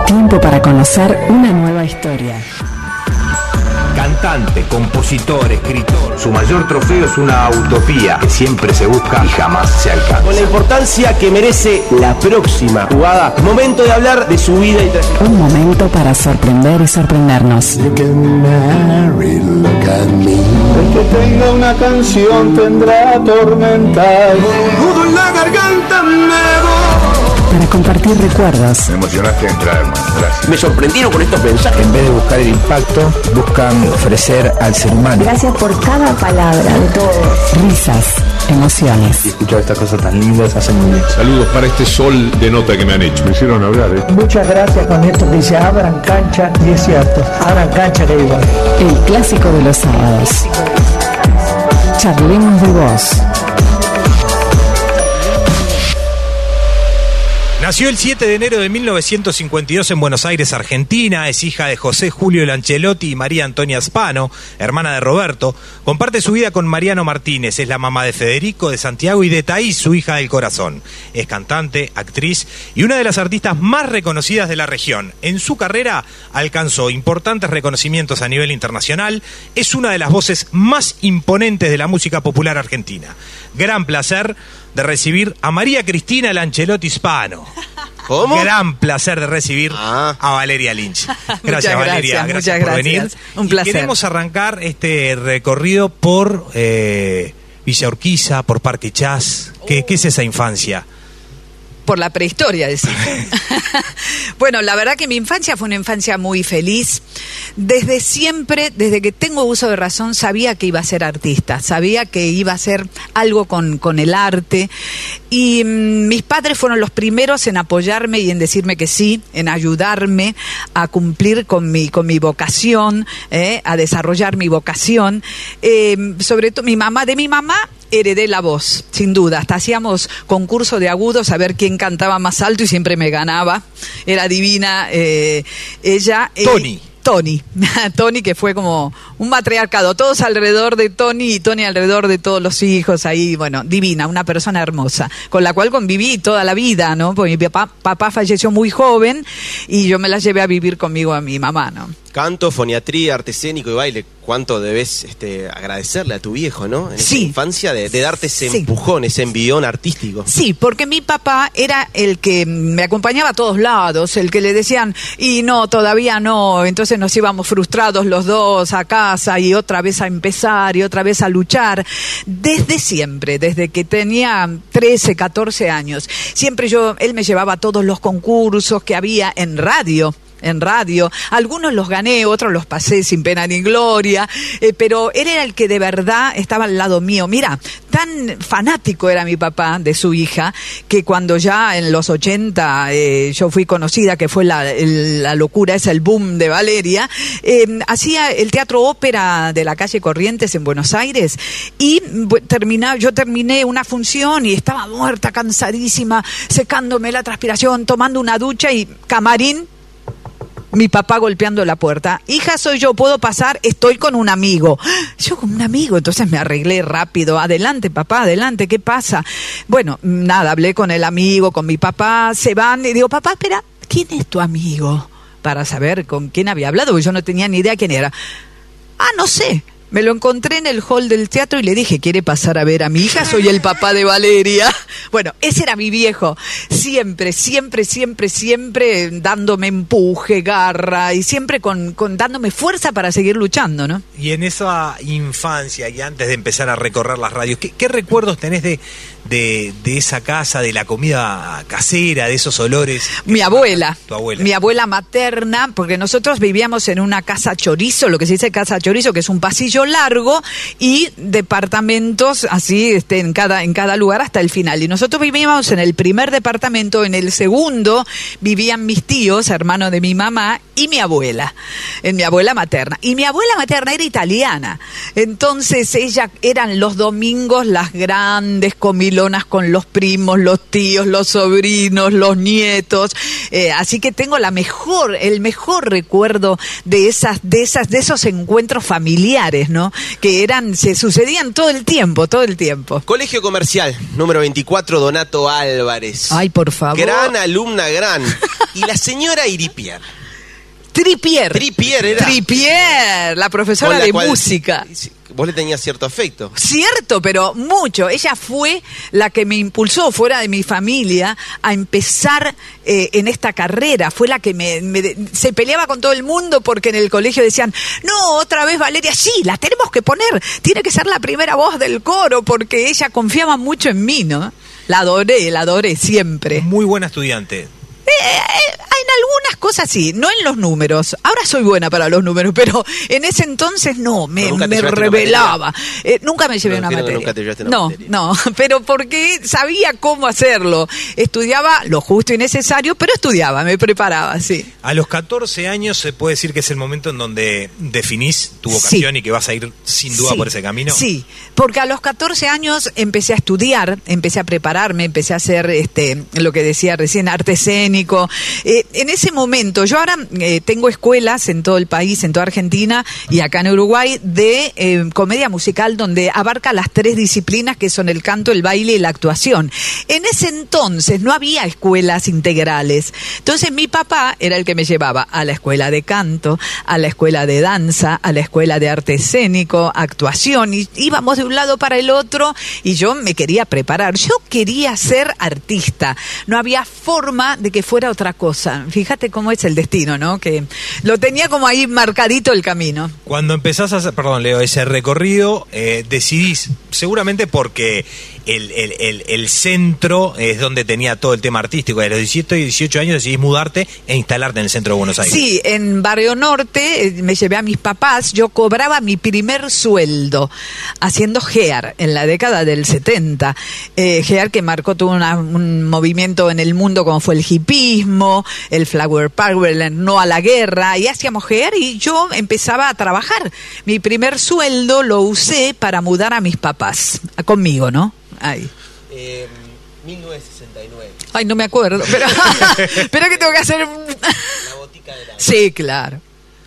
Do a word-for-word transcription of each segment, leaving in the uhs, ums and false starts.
Tiempo para conocer una nueva historia. Cantante, compositor, escritor. Su mayor trofeo es una utopía que siempre se busca y jamás se alcanza. Con la importancia que merece la próxima jugada, momento de hablar de su vida y trayectoria. Un momento para sorprender y sorprendernos. Look at Mary, look at me. El que tenga una canción tendrá tormenta. Nudo en la garganta me voy. Para compartir recuerdos. Me emocionaste de entrar, hermano. Gracias. Me sorprendieron con estos mensajes. En vez de buscar el impacto, buscan ofrecer al ser humano. Gracias por cada palabra de todos. Risas, emociones. Y escuchar estas cosas tan lindas hace muy bien. Saludos para este sol de nota que me han hecho. Me hicieron hablar, ¿eh? Muchas gracias con esto que dice abran cancha, y es cierto, abran cancha que igual. El clásico de los sábados. Charlemos de vos. Nació el siete de enero de mil novecientos cincuenta y dos en Buenos Aires, Argentina. Es hija de José Julio Lancelotti y María Antonia Spano, hermana de Roberto. Comparte su vida con Mariano Martínez. Es la mamá de Federico, de Santiago y de Thaís, su hija del corazón. Es cantante, actriz y una de las artistas más reconocidas de la región. En su carrera alcanzó importantes reconocimientos a nivel internacional. Es una de las voces más imponentes de la música popular argentina. Gran placer de recibir a María Cristina Lancelotti Spano. ¿Cómo? Gran placer de recibir ah. a Valeria Lynch. Gracias, gracias Valeria, gracias, muchas por gracias. venir. Un placer. Y queremos arrancar este recorrido por eh, Villa Urquiza, por Parque Chas. ¿Qué, ¿Qué es esa infancia? Por la prehistoria, decís. Bueno, la verdad que mi infancia fue una infancia muy feliz. Desde siempre, desde que tengo uso de razón, sabía que iba a ser artista, sabía que iba a hacer algo con, con el arte. Y mmm, mis padres fueron los primeros en apoyarme y en decirme que sí, en ayudarme a cumplir con mi, con mi vocación, eh, a desarrollar mi vocación. Eh, sobre todo, mi mamá, de mi mamá, heredé la voz, sin duda. Hasta hacíamos concurso de agudos a ver quién cantaba más alto y siempre me ganaba. Era divina eh, ella. Tony. Eh, Tony, Tony que fue como un matriarcado, todos alrededor de Tony y Tony alrededor de todos los hijos, ahí, bueno, divina, una persona hermosa, con la cual conviví toda la vida, ¿no? Porque mi papá, papá falleció muy joven y yo me la llevé a vivir conmigo a mi mamá, ¿no? Canto, foniatría, arte escénico y baile. ¿Cuánto debes este, agradecerle a tu viejo, no? En sí. esa infancia de, de darte ese sí. empujón, ese envión artístico. Sí, porque mi papá era el que me acompañaba a todos lados, el que le decían, y no, todavía no. Entonces nos íbamos frustrados los dos a casa y otra vez a empezar y otra vez a luchar. Desde siempre, desde que tenía trece, catorce años, siempre yo, él me llevaba a todos los concursos que había en radio. en radio, algunos los gané, otros los pasé sin pena ni gloria, eh, pero él era el que de verdad estaba al lado mío. Mira, tan fanático era mi papá de su hija, que cuando ya en los ochenta eh, yo fui conocida, que fue la, el, la locura, es el boom de Valeria, eh, hacía el Teatro Ópera de la calle Corrientes en Buenos Aires, y termina, yo terminé una función y estaba muerta, cansadísima, secándome la transpiración, tomando una ducha y camarín, mi papá golpeando la puerta. Hija, soy yo, ¿puedo pasar? Estoy con un amigo. Yo con un amigo, entonces me arreglé rápido. Adelante, papá, adelante, ¿qué pasa? Bueno, nada, hablé con el amigo, con mi papá, se van y digo, papá, espera, ¿quién es tu amigo? Para saber con quién había hablado, porque yo no tenía ni idea quién era. Ah, no sé. Me lo encontré en el hall del teatro y le dije, ¿quiere pasar a ver a mi hija? Soy el papá de Valeria. Bueno, ese era mi viejo. Siempre, siempre, siempre, siempre dándome empuje, garra y siempre con, con dándome fuerza para seguir luchando, ¿no? Y en esa infancia y antes de empezar a recorrer las radios, ¿qué, qué recuerdos tenés de, de, de esa casa, de la comida casera, de esos olores? Mi abuela, tu abuela. Mi abuela materna, porque nosotros vivíamos en una casa chorizo, lo que se dice casa chorizo, que es un pasillo largo y departamentos así este, en cada en cada lugar hasta el final. Y nosotros vivíamos en el primer departamento, en el segundo vivían mis tíos, hermanos de mi mamá, y mi abuela, en mi abuela materna. Y mi abuela materna era italiana. Entonces ella eran los domingos las grandes comilonas con los primos, los tíos, los sobrinos, los nietos. Eh, así que tengo la mejor, el mejor recuerdo de esas, de esas, de esos encuentros familiares, ¿no? Que eran, se sucedían todo el tiempo, todo el tiempo. Colegio Comercial, número veinticuatro, Donato Álvarez. Ay, por favor. Gran alumna, gran. Y la señora Iripier. Tripier. Tripier era. Tripier, la profesora la de cual, música. Vos le tenías cierto afecto. Cierto, pero mucho. Ella fue la que me impulsó fuera de mi familia a empezar eh, en esta carrera. Fue la que me, me se peleaba con todo el mundo porque en el colegio decían, no, otra vez Valeria, sí, la tenemos que poner. Tiene que ser la primera voz del coro porque ella confiaba mucho en mí, ¿no? La adoré, la adoré siempre. Muy buena estudiante. Eh, eh, en algunas cosas sí, no en los números. Ahora soy buena para los números, pero en ese entonces no, me, me revelaba. Eh, nunca me llevé no, una materia. Nunca te llevaste una no, materia. no, pero porque sabía cómo hacerlo. Estudiaba lo justo y necesario, pero estudiaba, me preparaba, sí. A los catorce años se puede decir que es el momento en donde definís tu vocación, sí, y que vas a ir sin duda, sí, por ese camino. Sí, porque a los catorce años empecé a estudiar, empecé a prepararme, empecé a hacer este, lo que decía recién, arte escénico. Eh, en ese momento, yo ahora eh, tengo escuelas en todo el país, en toda Argentina y acá en Uruguay, de eh, comedia musical donde abarca las tres disciplinas que son el canto, el baile y la actuación. En ese entonces no había escuelas integrales. Entonces mi papá era el que me llevaba a la escuela de canto, a la escuela de danza, a la escuela de arte escénico, actuación, y íbamos de un lado para el otro y yo me quería preparar. Yo quería ser artista. No había forma de que fuera otra cosa. Fíjate cómo es el destino, ¿no? Que lo tenía como ahí marcadito el camino. Cuando empezás a hacer, perdón, Leo, ese recorrido, eh, decidís, seguramente porque el, el, el, el centro es donde tenía todo el tema artístico. De los diecisiete y dieciocho años decidís mudarte e instalarte en el centro de Buenos Aires. Sí, en Barrio Norte eh, me llevé a mis papás. Yo cobraba mi primer sueldo haciendo GEAR en la década del setenta. Eh, GEAR que marcó todo una, un movimiento en el mundo como fue el hipismo, el Flower Power, el no a la guerra, y hacíamos GEAR y yo empezaba a trabajar. Mi primer sueldo lo usé para mudar a mis papás, conmigo, ¿no? Ahí. Eh, mil novecientos sesenta y nueve. Ay, no me acuerdo, pero, pero que tengo que hacer... La botica de la... Sí, claro.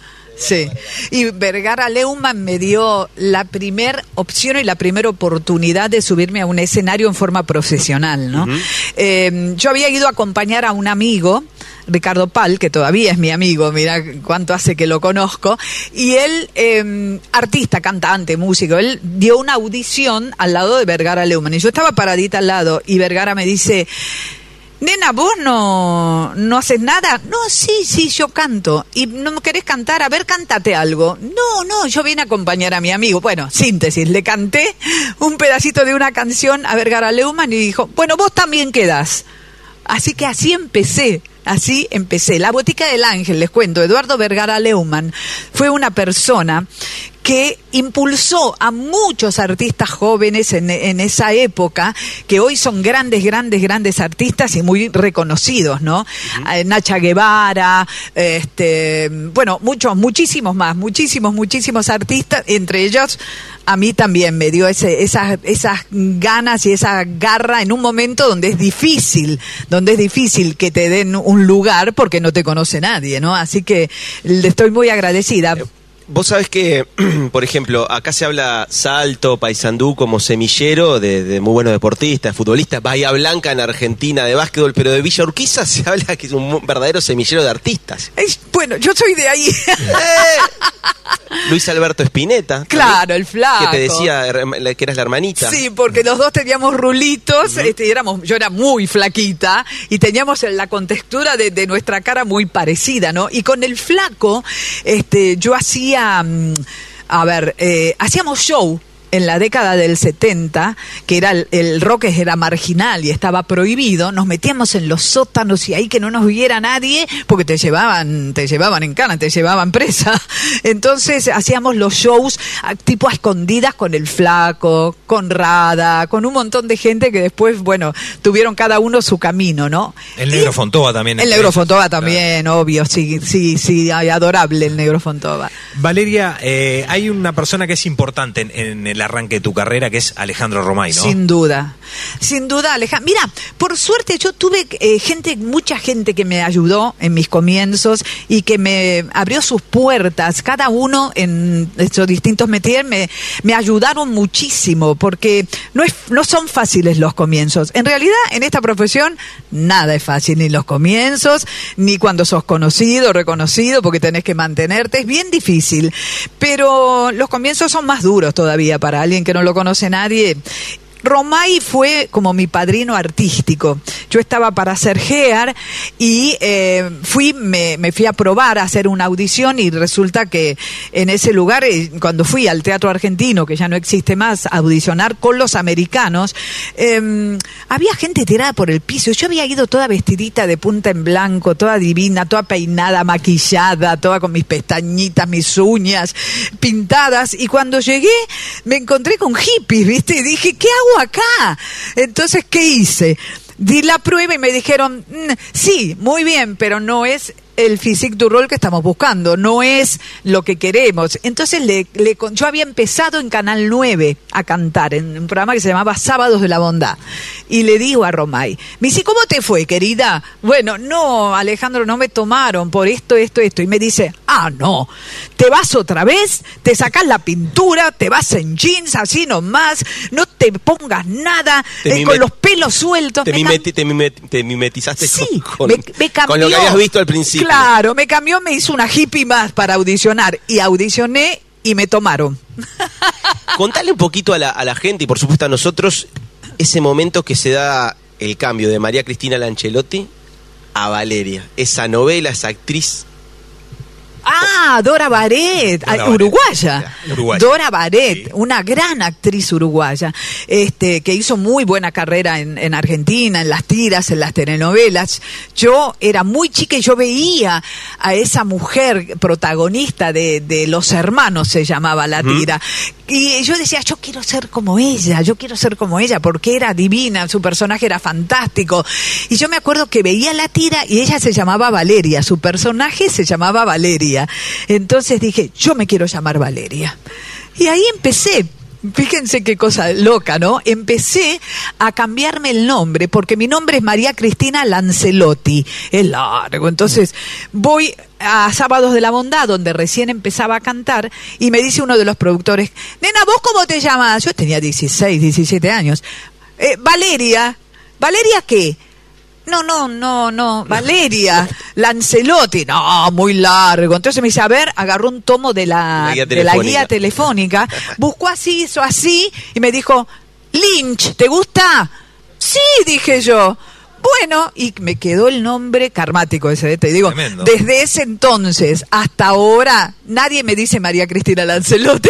Sí, y Vergara Leumann me dio la primer opción y la primera oportunidad de subirme a un escenario en forma profesional, ¿no? Uh-huh. Eh, yo había ido a acompañar a un amigo, Ricardo Pal, que todavía es mi amigo, mira cuánto hace que lo conozco, y él, eh, artista, cantante, músico, él dio una audición al lado de Vergara Leumann, y yo estaba paradita al lado, y Vergara me dice... Nena, ¿vos no, no haces nada? No, sí, sí, yo canto. ¿Y no querés cantar? A ver, cántate algo. No, no, yo vine a acompañar a mi amigo. Bueno, síntesis, le canté un pedacito de una canción a Vergara Leumann y dijo, bueno, vos también quedás. Así que así empecé. Así empecé. La Botica del Ángel, les cuento, Eduardo Vergara Leumann fue una persona que impulsó a muchos artistas jóvenes en, en esa época, que hoy son grandes, grandes, grandes artistas y muy reconocidos, ¿no? Uh-huh. Eh, Nacha Guevara, este, bueno, muchos, muchísimos más, muchísimos, muchísimos artistas, entre ellos a mí también me dio ese, esas, esas ganas y esa garra en un momento donde es difícil, donde es difícil que te den un lugar porque no te conoce nadie, ¿no? Así que le estoy muy agradecida. Vos sabés que, por ejemplo, acá se habla Salto, Paysandú como semillero de, de muy buenos deportistas, futbolistas, Bahía Blanca en Argentina de básquetbol, pero de Villa Urquiza se habla que es un verdadero semillero de artistas. Es, bueno, yo soy de ahí. Eh, Luis Alberto Spinetta. Claro, el flaco. Que te decía que eras la hermanita. Sí, porque los dos teníamos rulitos, uh-huh. este, éramos, yo era muy flaquita y teníamos la contextura de, de nuestra cara muy parecida, ¿no? Y con el flaco, este, yo hacía a ver, eh, hacíamos show en la década del setenta, que era el, el rock era marginal y estaba prohibido, nos metíamos en los sótanos y ahí que no nos viera nadie, porque te llevaban, te llevaban en cana, te llevaban presa. Entonces hacíamos los shows tipo a escondidas con el flaco, con Rada, con un montón de gente que después, bueno, tuvieron cada uno su camino, ¿no? El Negro y, Fontova también. El Negro Fontova también, claro. Obvio, sí, sí, sí, adorable el Negro Fontova. Valeria, eh, hay una persona que es importante en, en el arranque de tu carrera, que es Alejandro Romay, ¿no? Sin duda, sin duda, Alejandro. Mira, por suerte yo tuve eh, gente, mucha gente que me ayudó en mis comienzos y que me abrió sus puertas. Cada uno en estos distintos métiers me, me ayudaron muchísimo, porque no es, no son fáciles los comienzos. En realidad, en esta profesión, nada es fácil, ni los comienzos, ni cuando sos conocido, reconocido, porque tenés que mantenerte. Es bien difícil, pero los comienzos son más duros todavía para alguien que no lo conoce nadie. Romay fue como mi padrino artístico. Yo estaba para hacer Gear y eh, fui, me, me fui a probar a hacer una audición, y resulta que en ese lugar, cuando fui al Teatro Argentino, que ya no existe más, a audicionar con los americanos, eh, había gente tirada por el piso. Yo había ido toda vestidita de punta en blanco, toda divina, toda peinada, maquillada, toda con mis pestañitas, mis uñas pintadas, y cuando llegué me encontré con hippies, ¿viste? Y dije, ¿qué hago acá? Entonces, ¿qué hice? Di la prueba y me dijeron, sí, muy bien, pero no es el physique du rôle que estamos buscando, no es lo que queremos. Entonces le, le, yo había empezado en Canal nueve a cantar en un programa que se llamaba Sábados de la Bondad, y le digo a Romay, me dice, ¿cómo te fue, querida? Bueno, no, Alejandro, no me tomaron por esto, esto, esto. Y me dice, ah, no, te vas otra vez, te sacas la pintura, te vas en jeans, así nomás, no te pongas nada, te eh, con los pelos sueltos. Te, me mimeti, te, mimeti, te mimetizaste sí, con, me, me cambió, con lo que habías visto al principio. Claro, me cambió, me hizo una hippie más para audicionar, y audicioné y me tomaron. Contale un poquito a la, a la gente, y por supuesto a nosotros, ese momento que se da el cambio de María Cristina Lancelotti a Valeria, esa novela, esa actriz. Ah, Dora Baret, Dora uruguaya. Baret, uruguaya. Dora Baret, Sí. una gran actriz uruguaya, este, que hizo muy buena carrera en, en Argentina, en las tiras, en las telenovelas. Yo era muy chica y yo veía a esa mujer protagonista de, de Los Hermanos, se llamaba la tira. Uh-huh. Y yo decía, yo quiero ser como ella, yo quiero ser como ella, porque era divina, su personaje era fantástico. Y yo me acuerdo que veía la tira y ella se llamaba Valeria, su personaje se llamaba Valeria. Entonces dije, yo me quiero llamar Valeria. Y ahí empecé. Fíjense qué cosa loca, ¿no? Empecé a cambiarme el nombre, porque mi nombre es María Cristina Lancelotti. Es largo. Entonces voy a Sábados de la Bondad, donde recién empezaba a cantar, y me dice uno de los productores, nena, ¿vos cómo te llamas? Yo tenía dieciséis, diecisiete años. Eh, Valeria. ¿Valeria qué? No, no, no, no, Valeria Lancelotti, no, muy largo. Entonces me dice, a ver, agarró un tomo de la, la guía de la guía telefónica, buscó así, hizo así, y me dijo, Lynch, ¿te gusta? Sí, dije yo. Bueno, y me quedó el nombre karmático ese, te digo. Tremendo. Desde ese entonces hasta ahora, nadie me dice María Cristina Lancelotti,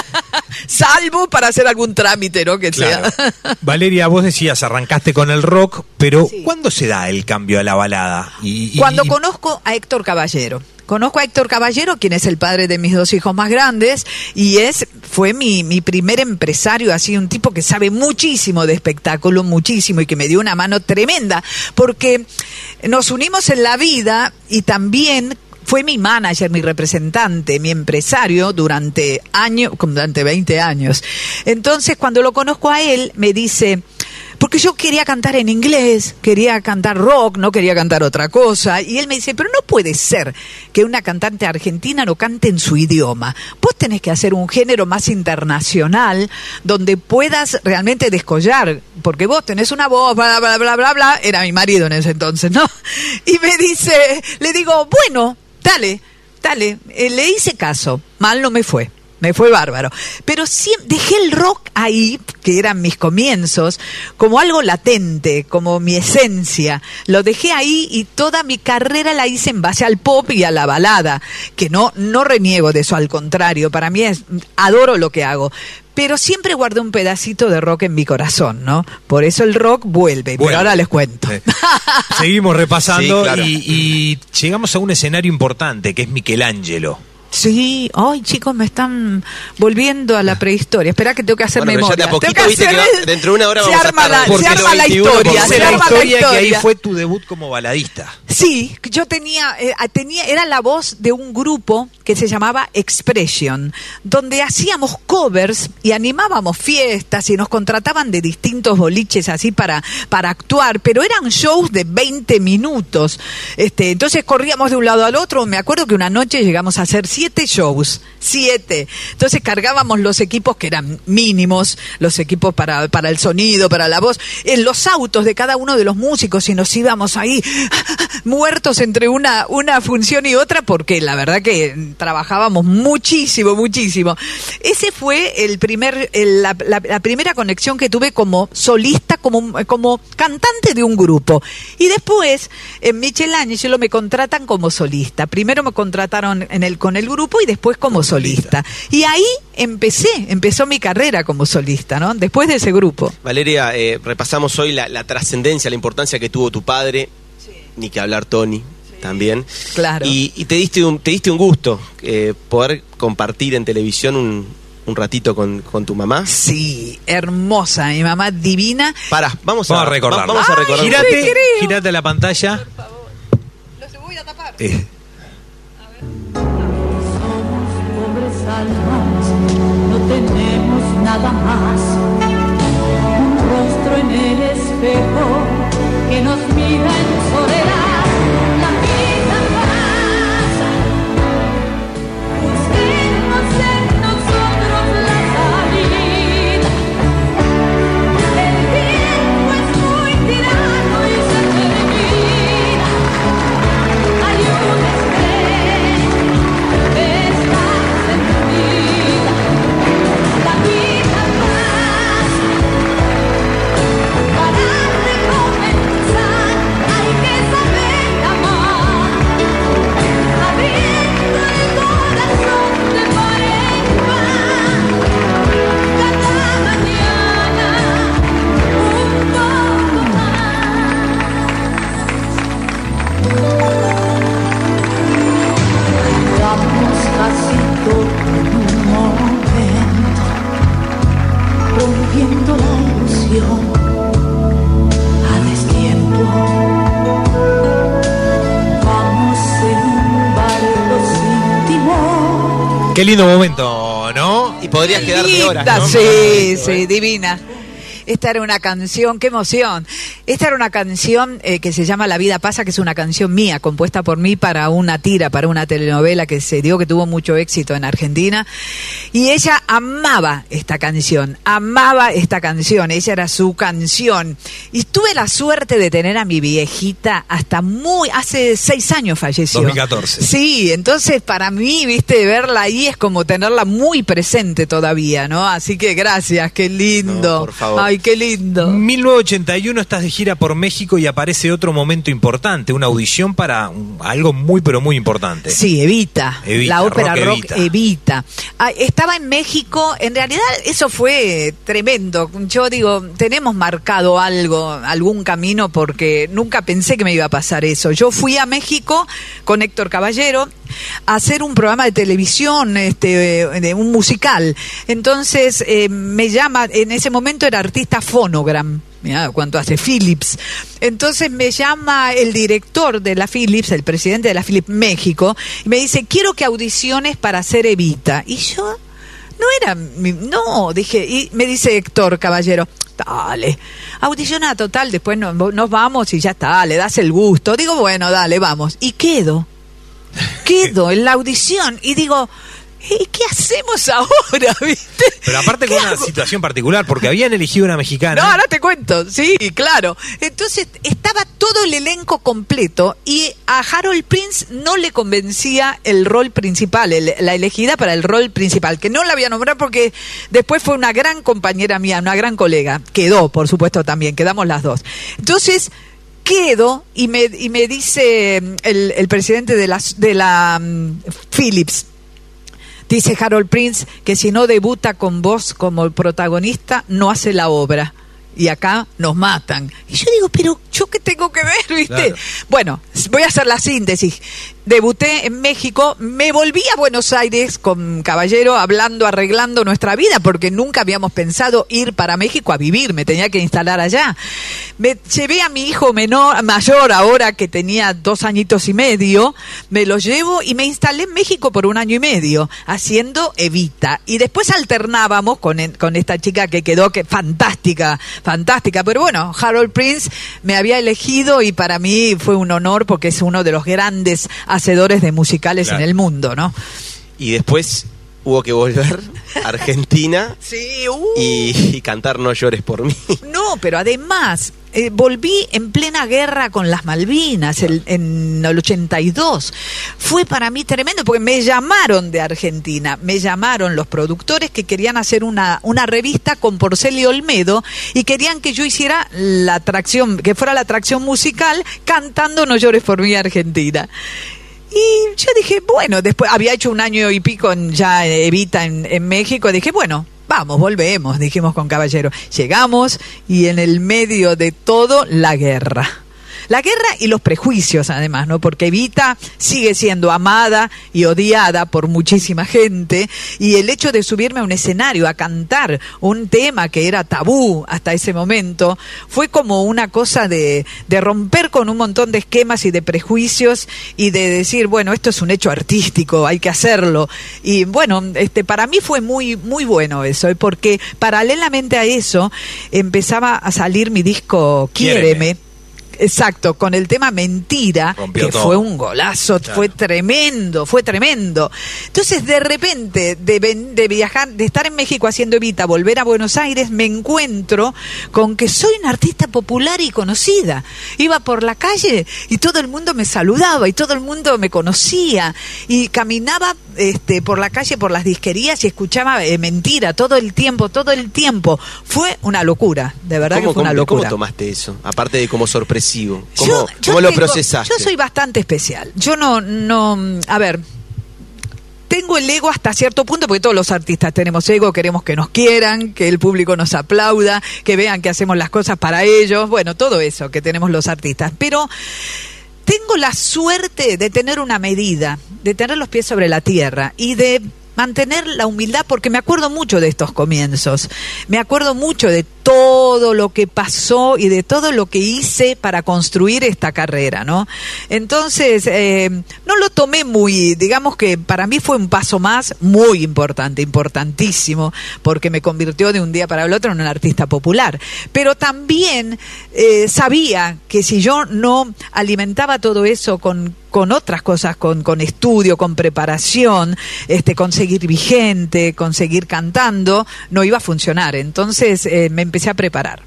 salvo para hacer algún trámite, ¿no? Que Claro. sea. Valeria, vos decías, arrancaste con el rock, pero Sí. ¿cuándo se da el cambio a la balada? Y, y- Cuando conozco a Héctor Caballero. Conozco a Héctor Caballero, quien es el padre de mis dos hijos más grandes, y es fue mi, mi primer empresario, así un tipo que sabe muchísimo de espectáculo, muchísimo, y que me dio una mano tremenda, porque nos unimos en la vida, y también fue mi manager, mi representante, mi empresario durante años, durante veinte años. Entonces, cuando lo conozco a él, me dice, porque yo quería cantar en inglés, quería cantar rock, no quería cantar otra cosa, y él me dice, pero no puede ser que una cantante argentina no cante en su idioma. Vos tenés que hacer un género más internacional, donde puedas realmente descollar, porque vos tenés una voz, bla, bla, bla, bla, bla, era mi marido en ese entonces, ¿no? Y me dice, le digo, bueno, dale, dale, eh, le hice caso, mal no me fue. Me fue bárbaro. Pero sí, dejé el rock ahí, que eran mis comienzos, como algo latente, como mi esencia. Lo dejé ahí y toda mi carrera la hice en base al pop y a la balada, que no, no reniego de eso, al contrario, para mí es, adoro lo que hago. Pero siempre guardé un pedacito de rock en mi corazón, ¿no? Por eso el rock vuelve, Vuelve. pero ahora les cuento. Eh, Seguimos repasando Sí, claro. y, y llegamos a un escenario importante, que es Michelangelo. Sí, ay chicos, me están volviendo a la prehistoria. Espera que tengo que hacer Bueno, pero ya memoria. de a poquito, Tengo que viste que hacer- va- dentro de una hora se vamos a arma estar la, en se el arma la veintiuno, historia, porque se la arma la historia que ahí historia. fue tu debut como baladista. Sí, yo tenía, eh, tenía, era la voz de un grupo que se llamaba Expression, donde hacíamos covers y animábamos fiestas y nos contrataban de distintos boliches así para, para actuar, pero eran shows de veinte minutos. Este, entonces corríamos de un lado al otro. Me acuerdo que una noche llegamos a hacer siete shows, siete. Entonces cargábamos los equipos que eran mínimos, los equipos para, para el sonido, para la voz, en los autos de cada uno de los músicos y nos íbamos ahí muertos entre una, una función y otra porque la verdad que trabajábamos muchísimo, muchísimo. Ese fue el primer, el, la, la, la primera conexión que tuve como solista, como, como cantante de un grupo. Y después, en Michelangelo me contratan como solista. Primero me contrataron en el, con el grupo y después como solista. Y ahí empecé, empezó mi carrera como solista, ¿no? Después de ese grupo. Valeria, eh, repasamos hoy la, la trascendencia, la importancia que tuvo tu padre, sí. Ni que hablar Tony. También. Claro. Y, y te diste un, te diste un gusto eh, poder compartir en televisión un, un ratito con, con tu mamá. Sí, hermosa, mi mamá divina. Pará, vamos, vamos a, a recordar. Vamos a recordar. Gírate, gírate a la pantalla. Por favor. Los voy a tapar. Eh. A ver. Somos pobres almas, no tenemos nada más. Un rostro en el espejo que nos mira en soledad. Qué lindo momento, ¿no? Y podrías quedarte horas, ¿no? Sí, sí, divina. Esta era una canción, qué emoción. Esta era una canción eh, que se llama La vida pasa, que es una canción mía, compuesta por mí para una tira, para una telenovela que se dio, que tuvo mucho éxito en Argentina. Y ella amaba esta canción, amaba esta canción, ella era su canción. Y tuve la suerte de tener a mi viejita hasta muy, hace seis años falleció. dos mil catorce. Sí, entonces para mí, viste, verla ahí es como tenerla muy presente todavía, ¿no? Así que gracias, qué lindo. No, por favor. Ay, qué lindo. mil novecientos ochenta y uno estás de gira por México y aparece otro momento importante, una audición para un, algo muy pero muy importante. Sí, Evita, Evita la ópera rock, rock, Evita. Evita. Ah, estaba en México, en realidad eso fue tremendo. Yo digo, tenemos marcado algo, algún camino, porque nunca pensé que me iba a pasar eso. Yo fui a México con Héctor Caballero a hacer un programa de televisión, este, de un musical. Entonces eh, me llama, en ese momento era artista Phonogram. Mirá cuánto hace Philips. Entonces me llama el director de la Philips, el presidente de la Philips México, y me dice, quiero que audiciones para hacer Evita. Y yo, no era, no, dije, y me dice Héctor Caballero, dale, audiciona total, después nos, nos vamos y ya está, le das el gusto. Digo, bueno, dale, vamos. Y quedo, quedo en la audición y digo, ¿y qué hacemos ahora, viste? Pero aparte con una hago? situación particular, porque habían elegido una mexicana. No, ahora te cuento, sí, claro. Entonces estaba todo el elenco completo y a Harold Prince no le convencía el rol principal, el, la elegida para el rol principal, que no la voy a nombrar porque después fue una gran compañera mía, una gran colega. Quedó, por supuesto, también, quedamos las dos. Entonces quedo y me, y me dice el, el presidente de la, de la um, Philips, dice Harold Prince que si no debuta con vos como protagonista, no hace la obra. Y acá nos matan. Y yo digo, pero ¿yo qué tengo que ver, viste? Claro. Bueno, voy a hacer la síntesis. debuté en México, me volví a Buenos Aires con Caballero hablando, arreglando nuestra vida, porque nunca habíamos pensado ir para México a vivir, me tenía que instalar allá. Me llevé a mi hijo menor, mayor ahora, que tenía dos añitos y medio, me lo llevo y me instalé en México por un año y medio, haciendo Evita. Y después alternábamos con, con esta chica que quedó, que fantástica, fantástica. Pero bueno, Harold Prince me había elegido y para mí fue un honor porque es uno de los grandes hacedores de musicales claro. en el mundo, ¿no? Y después hubo que volver a Argentina sí, uh. y, y cantar No llores por mí. No, pero además eh, volví en plena guerra con las Malvinas el, en el ochenta y dos. Fue para mí tremendo porque me llamaron de Argentina, me llamaron los productores que querían hacer una, una revista con Porcel Olmedo y querían que yo hiciera la atracción, que fuera la atracción musical cantando No llores por mí Argentina. Y yo dije, bueno, después había hecho un año y pico en, ya Evita en, en México, dije, bueno, vamos, volvemos, dijimos con Caballero. Llegamos y en el medio de todo, la guerra. La guerra y los prejuicios, además, ¿no? Porque Evita sigue siendo amada y odiada por muchísima gente, y el hecho de subirme a un escenario a cantar un tema que era tabú hasta ese momento fue como una cosa de, de romper con un montón de esquemas y de prejuicios y de decir, bueno, esto es un hecho artístico, hay que hacerlo. Y bueno, este, para mí fue muy, muy bueno eso, porque paralelamente a eso empezaba a salir mi disco Quiéreme. Quiéreme. Exacto, con el tema Mentira, rompió que todo. Fue un golazo, claro. Fue tremendo, fue tremendo. Entonces, de repente, de, de viajar, de estar en México haciendo Evita, volver a Buenos Aires, me encuentro con que soy una artista popular y conocida. Iba por la calle y todo el mundo me saludaba y todo el mundo me conocía. Y caminaba este, por la calle, por las disquerías y escuchaba eh, Mentira todo el tiempo, todo el tiempo. Fue una locura, de verdad que fue una locura. ¿Cómo tomaste eso? Aparte de como sorpresa. ¿Cómo, yo, yo ¿cómo lo tengo, procesaste? Yo soy bastante especial. Yo no, no, a ver, tengo el ego hasta cierto punto, porque todos los artistas tenemos ego, queremos que nos quieran, que el público nos aplauda, que vean que hacemos las cosas para ellos, bueno, todo eso que tenemos los artistas. Pero tengo la suerte de tener una medida, de tener los pies sobre la tierra y de mantener la humildad, porque me acuerdo mucho de estos comienzos, me acuerdo mucho de todo lo que pasó y de todo lo que hice para construir esta carrera, ¿no? Entonces, eh, no lo tomé muy, digamos que para mí fue un paso más muy importante, importantísimo, porque me convirtió de un día para el otro en un artista popular. Pero también eh, sabía que si yo no alimentaba todo eso con con otras cosas, con, con estudio, con preparación, este, con seguir vigente, con seguir cantando, no iba a funcionar. Entonces eh, me empecé a preparar.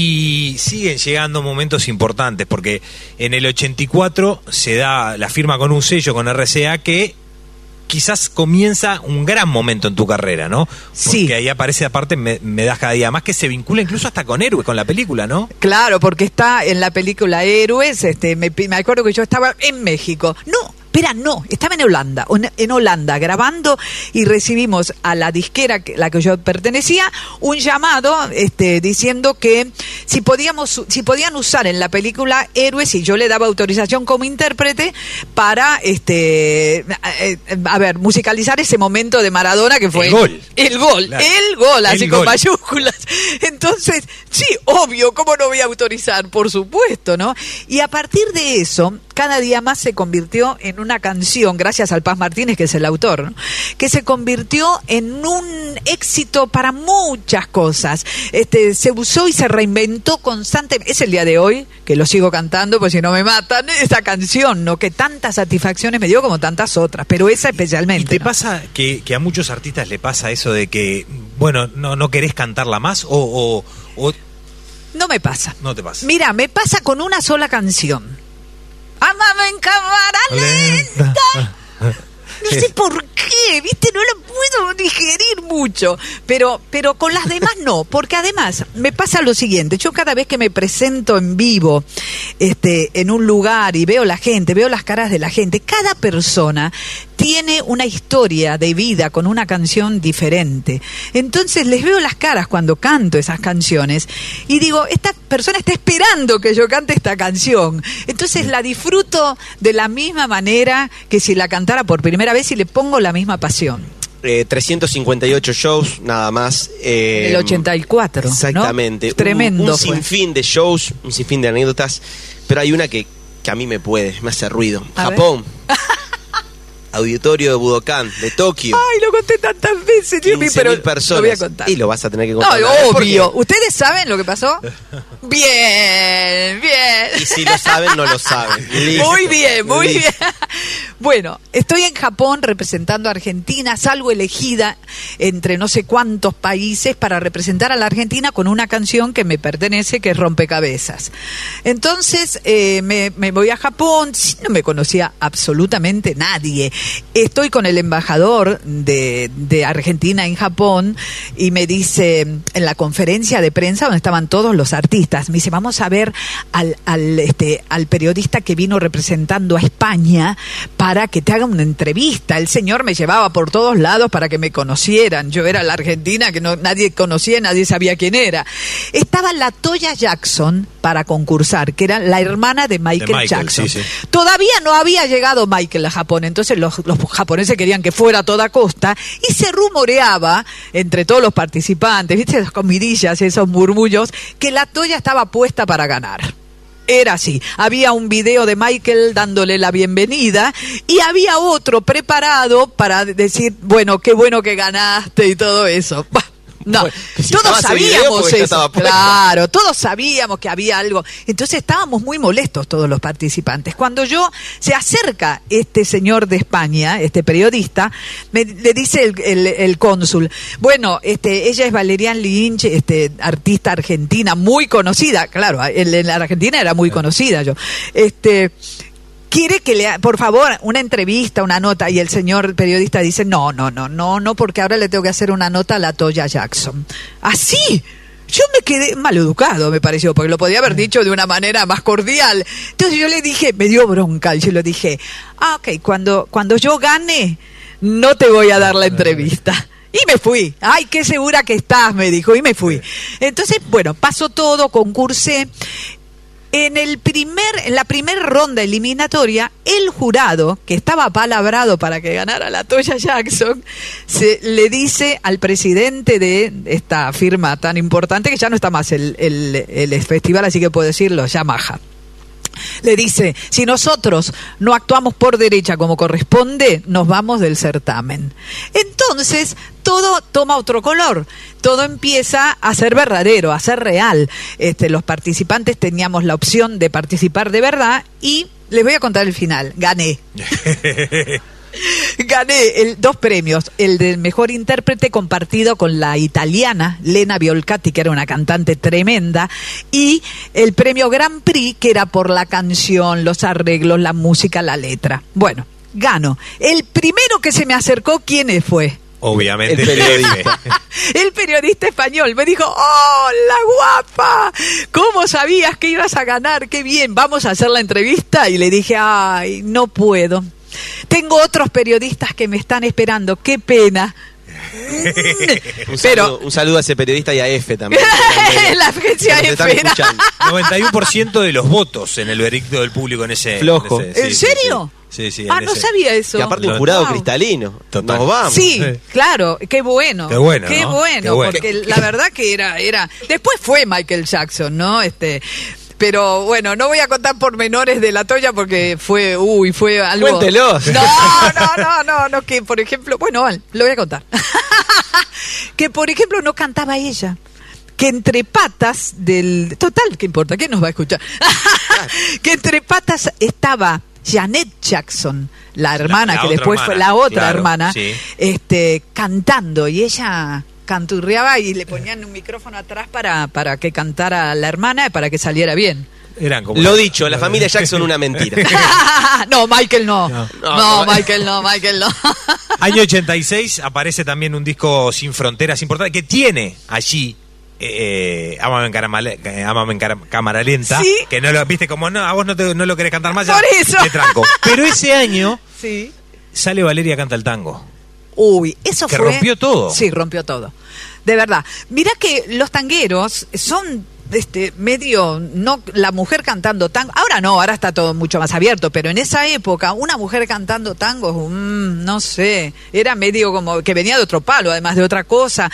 Y siguen llegando momentos importantes, porque en el ochenta y cuatro se da la firma con un sello, con R C A, que quizás comienza un gran momento en tu carrera, ¿no? Porque sí. Ahí aparece, aparte, me, me das cada día más, que se vincula incluso hasta con Héroes, con la película, ¿no? Claro, porque está en la película Héroes, este, me, me acuerdo que yo estaba en México. No, espera, no, estaba en Holanda, en Holanda grabando, y recibimos a la disquera a la que yo pertenecía un llamado este, diciendo que si podíamos, si podían usar en la película Héroes, y yo le daba autorización como intérprete para este a ver, musicalizar ese momento de Maradona que fue el gol, el gol, claro. el gol, así el con gol. Mayúsculas. Entonces, sí, obvio, ¿cómo no voy a autorizar? Por supuesto, ¿no? Y a partir de eso, cada día más se convirtió en una canción, gracias al Paz Martínez, que es el autor, ¿no? Que se convirtió en un éxito para muchas cosas. Este, se usó y se reinventó constantemente. Es el día de hoy que lo sigo cantando, pues si no me matan, esa canción, ¿no? Que tantas satisfacciones me dio como tantas otras, pero esa especialmente. ¿Y te ¿no? pasa que, que a muchos artistas le pasa eso de que, bueno, no, no querés cantarla más o, o, o... No me pasa. No te pasa. Mira, me pasa con una sola canción. Amame en cámara lenta. No sé por qué, ¿viste? No lo puedo digerir mucho, pero, pero con las demás no, porque además me pasa lo siguiente, yo cada vez que me presento en vivo este, en un lugar y veo la gente, veo las caras de la gente, cada persona tiene una historia de vida con una canción diferente. Entonces les veo las caras cuando canto esas canciones y digo, esta persona está esperando que yo cante esta canción. Entonces la disfruto de la misma manera que si la cantara por primera vez y le pongo la misma pasión. Eh, trescientos cincuenta y ocho shows, nada más. Eh, el ochenta y cuatro, exactamente. ¿no? Tremendo. Un, un fue. sinfín de shows, un sinfín de anécdotas, pero hay una que, que a mí me puede, me hace ruido. A Japón. Auditorio de Budokan, de Tokio. Ay, lo conté tantas veces, Jimmy, pero personas. Lo voy a contar. Y lo vas a tener que contar. No, obvio. ¿Ustedes saben lo que pasó? Bien, bien. Y si lo saben, no lo saben. Listo. Muy bien, muy Listo. bien. Bueno, estoy en Japón representando a Argentina, salgo elegida entre no sé cuántos países para representar a la Argentina con una canción que me pertenece, que es Rompecabezas. Entonces eh, me, me voy a Japón, no me conocía absolutamente nadie. Estoy con el embajador de, de Argentina en Japón y me dice, en la conferencia de prensa donde estaban todos los artistas, me dice, vamos a ver al, al, este, al periodista que vino representando a España para que te haga una entrevista. El señor me llevaba por todos lados para que me conocieran. Yo era la argentina que no, nadie conocía, nadie sabía quién era. Estaba la Toya Jackson para concursar, que era la hermana de Michael, de Michael Jackson. Sí, sí. Todavía no había llegado Michael a Japón, entonces los, los japoneses querían que fuera a toda costa y se rumoreaba entre todos los participantes, ¿viste? Esas comidillas, esos murmullos, que la Toya estaba puesta para ganar. Era así, había un video de Michael dándole la bienvenida y había otro preparado para decir, bueno, qué bueno que ganaste y todo eso. Bah. No, bueno, si todos sabíamos eso, claro, todos sabíamos que había algo. Entonces estábamos muy molestos todos los participantes. Cuando yo se acerca este señor de España, este periodista, me, le dice el, el, el cónsul, bueno, este, ella es Valerian Lynch, este, artista argentina muy conocida, claro, en, en la Argentina era muy conocida yo, este... quiere que le, por favor, una entrevista, una nota, y el señor periodista dice, no, no, no, no, no, porque ahora le tengo que hacer una nota a la Toya Jackson. ¿Así? Yo me quedé maleducado, me pareció, porque lo podía haber dicho de una manera más cordial. Entonces yo le dije, me dio bronca, y yo le dije, ah, ok, cuando, cuando yo gane, no te voy a dar la entrevista. Y me fui. Ay, qué segura que estás, me dijo, y me fui. Entonces, bueno, pasó todo, concursé. En el primer, en la primera ronda eliminatoria, el jurado, que estaba apalabrado para que ganara la Toya Jackson, se le dice al presidente de esta firma tan importante, que ya no está más el, el, el festival, así que puedo decirlo, Yamaha. Le dice, si nosotros no actuamos por derecha como corresponde, nos vamos del certamen. Entonces, todo toma otro color. Todo empieza a ser verdadero, a ser real. Este, los participantes teníamos la opción de participar de verdad y les voy a contar el final. Gané. Gané el, dos premios, el del mejor intérprete compartido con la italiana Lena Violcati, que era una cantante tremenda, y el premio Grand Prix, que era por la canción, los arreglos, la música, la letra. Bueno, gano. El primero que se me acercó, ¿quién fue? Obviamente el periodista. El periodista español me dijo, ¡hola, guapa! ¿Cómo sabías que ibas a ganar? ¡Qué bien! Vamos a hacer la entrevista. Y le dije, ¡ay, no puedo! Tengo otros periodistas que me están esperando. ¡Qué pena! un, Pero, saludo, un saludo a ese periodista y a F también. La agencia F. noventa y uno por ciento de los votos en el veredicto del público en ese... Flojo. En, ese, ¿En sí, serio? Sí, sí. sí ah, en no ese. sabía eso. Y aparte un jurado wow. cristalino. Total. Nos vamos. Sí, sí, claro, qué bueno. Qué bueno, Qué, ¿no? bueno, qué bueno, porque la verdad que era, era... Después fue Michael Jackson, ¿no? Este... Pero bueno, no voy a contar pormenores de la Toya porque fue, uy, fue algo... Cuéntelos. No, no, no, no, no, que por ejemplo, bueno, vale, lo voy a contar. Que por ejemplo no cantaba ella. Que entre patas del... Total, ¿qué importa? ¿Quién nos va a escuchar? Que entre patas estaba Janet Jackson, la hermana, la, la que después hermana, fue la otra claro, hermana, sí. este, cantando, y ella... canturreaba y le ponían un micrófono atrás para, para que cantara la hermana y para que saliera bien. Eran como Lo dicho, la familia Jackson una mentira. No, Michael no. No, no, no no Michael no, Michael no. Año ochenta y seis aparece también un disco Sin Fronteras importante que tiene allí eh, Ámame en, Caramale, eh, Ámame en Cara- Cámara Lenta, ¿Sí? que no lo viste como no, a vos no, te, no lo querés cantar más, ya Por eso. te tranco. Pero ese año Sí. sale Valeria Canta el Tango. Uy, eso Que fue... rompió todo. Sí, rompió todo. De verdad. Mirá que los tangueros son este medio, no la mujer cantando tango. Ahora no, ahora está todo mucho más abierto, pero en esa época una mujer cantando tango, mmm, no sé, era medio como que venía de otro palo, además de otra cosa.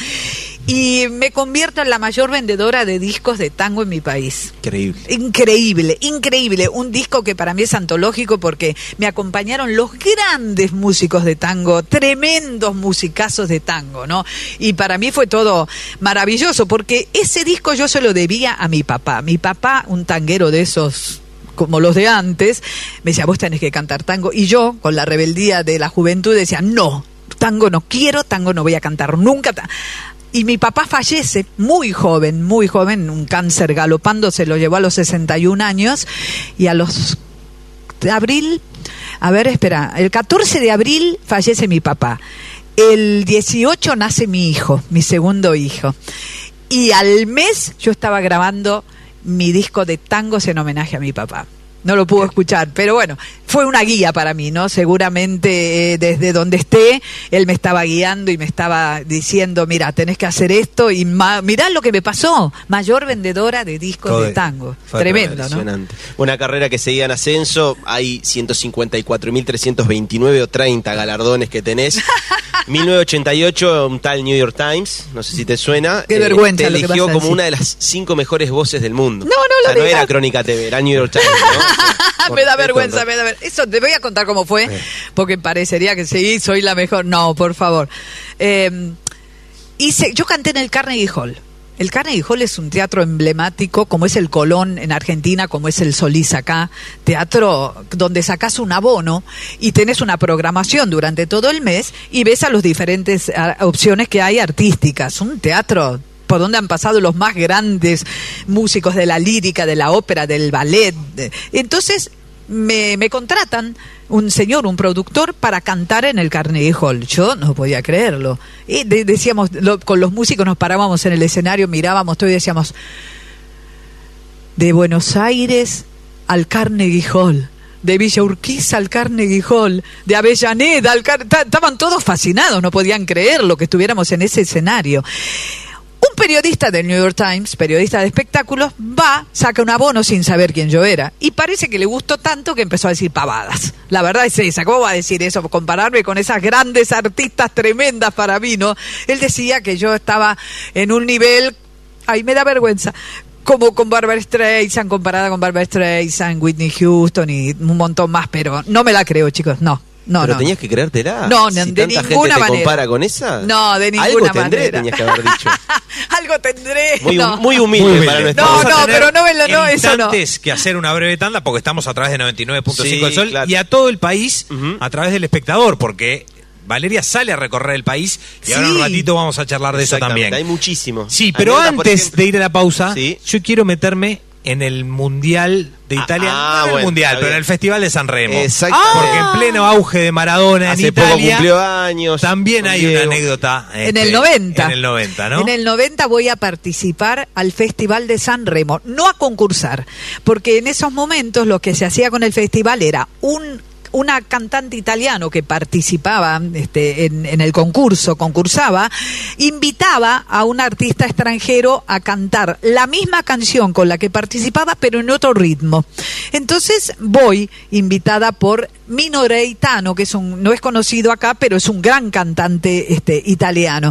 Y me convierto en la mayor vendedora de discos de tango en mi país. Increíble. Increíble, increíble. Un disco que para mí es antológico porque me acompañaron los grandes músicos de tango, tremendos musicazos de tango, ¿no? Y para mí fue todo maravilloso porque ese disco yo se lo debía a mi papá. Mi papá, un tanguero de esos como los de antes, me decía, vos tenés que cantar tango. Y yo, con la rebeldía de la juventud, decía, no, tango no quiero, tango no voy a cantar nunca. Y mi papá fallece muy joven, muy joven, un cáncer galopando, se lo llevó a los sesenta y un años, y a los de abril, a ver, espera, el catorce de abril fallece mi papá, el dieciocho nace mi hijo, mi segundo hijo, y al mes yo estaba grabando mi disco de tangos en homenaje a mi papá. No lo pude escuchar, pero bueno, fue una guía para mí, ¿no? Seguramente eh, desde donde esté, él me estaba guiando y me estaba diciendo, mira, tenés que hacer esto y ma- mirá lo que me pasó, mayor vendedora de discos Joder, de tango. fue Tremendo, ¿no? impresionante. Una carrera que seguía en ascenso, hay ciento cincuenta y cuatro mil trescientos veintinueve o treinta galardones que tenés. mil novecientos ochenta y ocho, un tal New York Times, no sé si te suena, Qué vergüenza te lo que eligió vas a como decir. una de las cinco mejores voces del mundo. No, no lo o sea, no digas. era Crónica T V, era New York Times, ¿no? me da Por vergüenza, respeto, me da vergüenza. Eso te voy a contar cómo fue, Eh. porque parecería que sí, soy la mejor. No, por favor. Eh, hice, yo canté en el Carnegie Hall. El Carnegie Hall es un teatro emblemático, como es el Colón en Argentina, como es el Solís acá. Teatro donde sacás un abono y tenés una programación durante todo el mes y ves a las diferentes a, opciones que hay artísticas. Un teatro por donde han pasado los más grandes músicos de la lírica, de la ópera, del ballet. Entonces me, me contratan un señor, un productor, para cantar en el Carnegie Hall. Yo no podía creerlo. Y de, decíamos, lo, con los músicos nos parábamos en el escenario, mirábamos todo y decíamos, de Buenos Aires al Carnegie Hall, de Villa Urquiza al Carnegie Hall, de Avellaneda al Car... Estaban todos fascinados, no podían creer lo que estuviéramos en ese escenario. Un periodista del New York Times, periodista de espectáculos, va, saca un abono sin saber quién yo era. Y parece que le gustó tanto que empezó a decir pavadas. La verdad es esa. ¿Cómo va a decir eso? Compararme con esas grandes artistas tremendas para mí, ¿no? Él decía que yo estaba en un nivel... Ay, me da vergüenza. Como con Barbra Streisand, comparada con Barbra Streisand, Whitney Houston y un montón más. Pero no me la creo, chicos, no. No, pero no, tenías que creértela. No, si de tanta ninguna gente te manera. compara con esa. No, de ninguna Algo tendré, manera. tenías que haber dicho. Algo tendré. Muy, no. muy humilde, Muy para humilde. nuestra No, Vamos a no, tener pero no me lo- no, eso no. instantes que hacer una breve tanda porque estamos a través de noventa y nueve punto cinco Sí, del Sol claro. y a todo el país Ujú. a través del espectador, porque Valeria sale a recorrer el país y ahora Sí. un ratito vamos a charlar de eso Exactamente, también. hay muchísimo. Sí, pero Anécdota, por antes ejemplo. de ir a la pausa, Sí. yo quiero meterme en el Mundial de Ah, Italia, ah, no en el bueno, Mundial, está pero en bien. el Festival de San Remo. Exactamente. Porque en pleno auge de Maradona Hace en poco Italia, cumplió años. también con hay una Diego. anécdota. En este, el noventa. En el noventa, ¿no? En el noventa voy a participar al Festival de San Remo, no a concursar, porque en esos momentos lo que se hacía con el festival era un una cantante italiano que participaba este, en, en el concurso, concursaba, invitaba a un artista extranjero a cantar la misma canción con la que participaba, pero en otro ritmo. Entonces voy invitada por Mino Reitano, que es un, no es conocido acá, pero es un gran cantante este, italiano.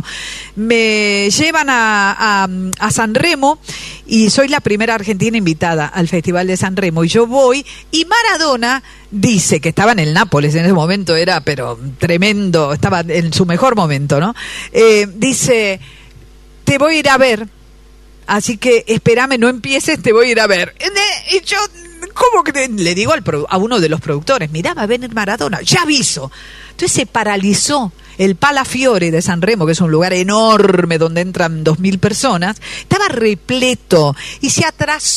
Me llevan a, a, a San Remo y soy la primera argentina invitada al Festival de San Remo. Y yo voy y Maradona dice que estaba en el Nápoles, en ese momento era, pero tremendo, estaba en su mejor momento, ¿no? Eh, dice, te voy a ir a ver, así que espérame, no empieces, te voy a ir a ver. Y yo, ¿cómo que le digo al pro, a uno de los productores, mirá, va a venir Maradona, ya aviso? Entonces se paralizó el Palafiore de San Remo, que es un lugar enorme donde entran dos mil personas, estaba repleto y se atrasó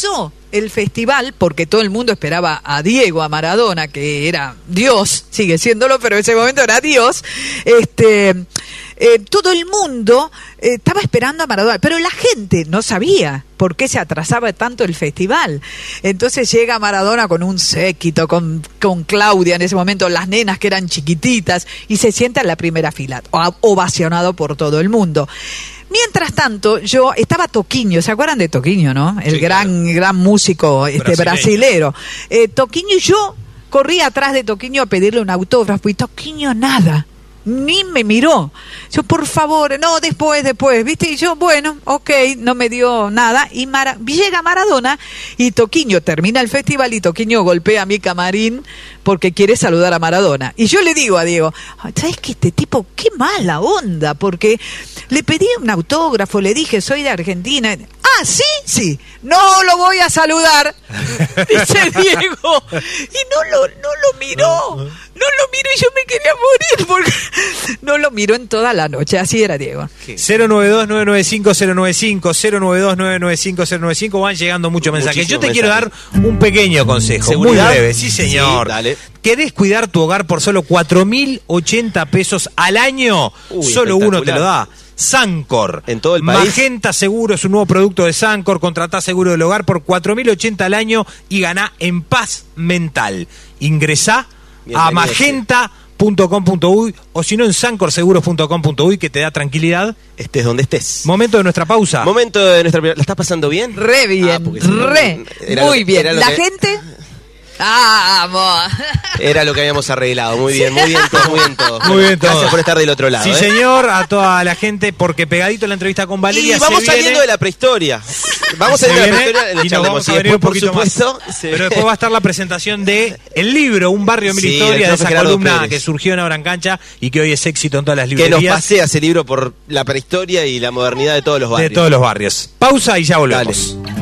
el festival, porque todo el mundo esperaba a Diego, a Maradona, que era Dios, sigue siéndolo, pero en ese momento era Dios, este, eh, todo el mundo eh, estaba esperando a Maradona, pero la gente no sabía por qué se atrasaba tanto el festival. Entonces llega Maradona con un séquito, con, con Claudia en ese momento, las nenas que eran chiquititas, y se sienta en la primera fila, ovacionado por todo el mundo. Mientras tanto, yo estaba Toquinho, ¿se acuerdan de Toquinho, no? El sí, gran claro. gran músico este brasilero. Eh, Toquinho, y yo corrí atrás de Toquinho a pedirle un autógrafo, y Toquinho nada, ni me miró. Yo, por favor, no, después, después, ¿viste? Y yo, bueno, ok, no me dio nada. Y Mara, llega Maradona, y Toquinho termina el festival, y Toquinho golpea mi camarín porque quiere saludar a Maradona. Y yo le digo a Diego, ¿sabes qué? Este tipo, qué mala onda, porque le pedí un autógrafo, le dije, soy de Argentina. Ah, ¿sí? Sí. No lo voy a saludar, dice Diego. Y no lo, no lo miró, no lo miró, y yo me quería morir porque no lo miró en toda la noche. Así era Diego. cero nueve dos nueve nueve cinco cero nueve cinco, cero nueve dos nueve nueve cinco cero nueve cinco, van llegando muchos mensajes. Yo te mensaje. quiero dar un pequeño consejo, ¿Seguridad? muy breve. Sí, señor. Sí, dale. ¿Querés cuidar tu hogar por solo cuatro mil ochenta pesos al año? Uy, solo uno te lo da. Sancor. En todo el país. Magenta Seguro es un nuevo producto de Sancor. Contratá seguro del hogar por cuatro mil ochenta al año y ganá en paz mental. Ingresá a magenta punto com punto uy o si no en sancor seguros punto com punto uy, que te da tranquilidad. Estés donde estés. Momento de nuestra pausa. Momento de nuestra... ¿La estás pasando bien? Re bien. Ah, re. Era muy lo, bien. La que... gente... ¡Vamos! Era lo que habíamos arreglado. Muy bien, muy bien todo, muy bien todo. Muy bien todo. Gracias por estar del otro lado. Sí, ¿eh? señor, a toda la gente, porque pegadito en la entrevista con Valeria. Y vamos se saliendo viene... de la prehistoria. Vamos saliendo de la prehistoria. Y nos vamos a venir un poquito más. Sí. Pero después va a estar la presentación de el libro, Un barrio, mil sí, historias, de esa Gerardo columna Pérez, que surgió en Ahora en Cancha y que hoy es éxito en todas las librerías. Que nos pasea ese libro por la prehistoria y la modernidad de todos los barrios. De todos los barrios. Pausa y ya volvemos. Dale.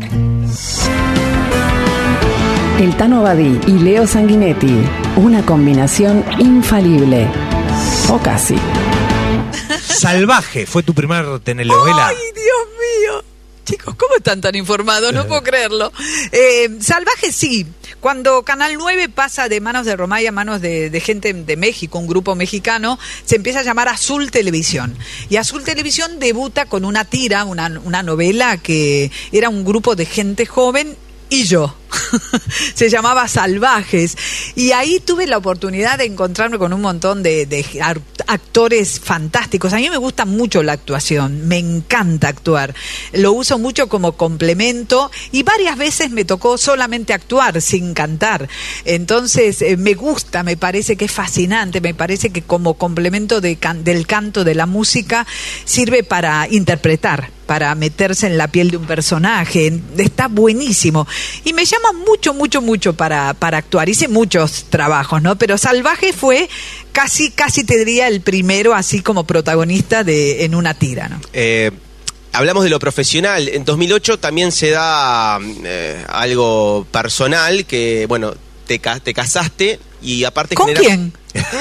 El Tano Badí y Leo Sanguinetti, una combinación infalible. O casi. Salvaje fue tu primer telenovela. ¡Ay, Dios mío! Chicos, ¿cómo están tan informados? No puedo creerlo. Eh, Salvaje sí. Cuando Canal nueve pasa de manos de Romay a manos de, de gente de México, un grupo mexicano, se empieza a llamar Azul Televisión. Y Azul Televisión debuta con una tira, una, una novela que era un grupo de gente joven y yo. Se llamaba Salvajes, y ahí tuve la oportunidad de encontrarme con un montón de, de actores fantásticos. A mí me gusta mucho la actuación, me encanta actuar, lo uso mucho como complemento, y varias veces me tocó solamente actuar sin cantar. Entonces eh, me gusta, me parece que es fascinante, me parece que como complemento de can- del canto, de la música, sirve para interpretar, para meterse en la piel de un personaje. Está buenísimo y me llama mucho, mucho, mucho para, para actuar. Hice muchos trabajos, ¿no? Pero Salvaje fue casi, casi te diría el primero así como protagonista de en una tira, ¿no? Eh, hablamos de lo profesional. En dos mil ocho también se da eh, algo personal, que, bueno, te, te casaste y aparte... ¿Con generas... quién?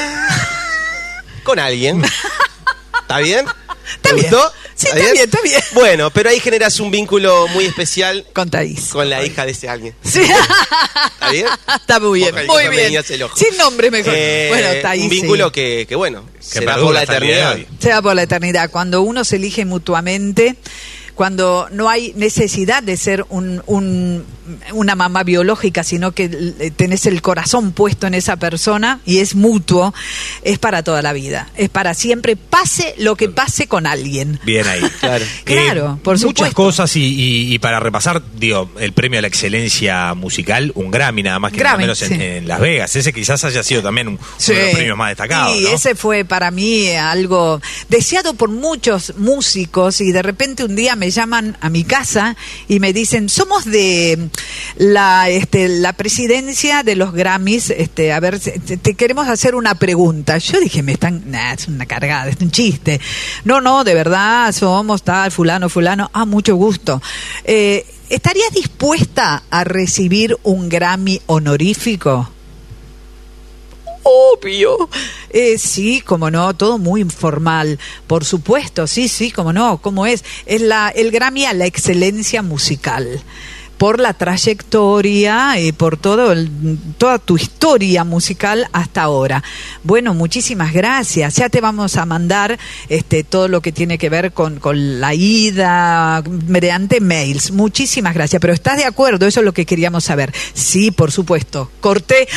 Con alguien. ¿Está bien? ¿Te ¿Te gustó? Sí, está bien? bien, está bien. Bueno, pero ahí generas un vínculo muy especial con Thaís. Con la hija de ese alguien. Sí. ¿Está bien? Está muy bien, muy bien. Sin nombre mejor. Eh, bueno, Thaís. Un vínculo sí. que, que, bueno, que se da por la eternidad. Se da por la eternidad. Cuando uno se elige mutuamente, cuando no hay necesidad de ser un, un, una mamá biológica, sino que tenés el corazón puesto en esa persona y es mutuo, es para toda la vida, es para siempre, pase lo que pase con alguien. Bien ahí. Claro, claro, eh, por supuesto. Muchas cosas y, y, y para repasar, digo, el premio a la excelencia musical, un Grammy nada más que Grammy, nada menos en, sí. en Las Vegas. Ese quizás haya sido también un, sí. uno de los premios más destacados. Sí, ¿no? ese fue para mí algo deseado por muchos músicos, y de repente un día me llaman a mi casa y me dicen, somos de la este la presidencia de los Grammys, este a ver, te, te queremos hacer una pregunta. Yo dije, me están, nah, es una cargada, es un chiste. No, no, de verdad, somos tal, fulano, fulano. Ah, mucho gusto. Eh, ¿estarías dispuesta a recibir un Grammy honorífico? Obvio. Eh, sí, como no, todo muy informal, por supuesto, sí, sí, como no, ¿cómo es? Es la, el Grammy a la excelencia musical. por la trayectoria y por todo el, toda tu historia musical hasta ahora. Bueno, muchísimas gracias. Ya te vamos a mandar este todo lo que tiene que ver con, con la ida mediante mails. Muchísimas gracias. Pero ¿estás de acuerdo? Eso es lo que queríamos saber. Sí, por supuesto. Corté.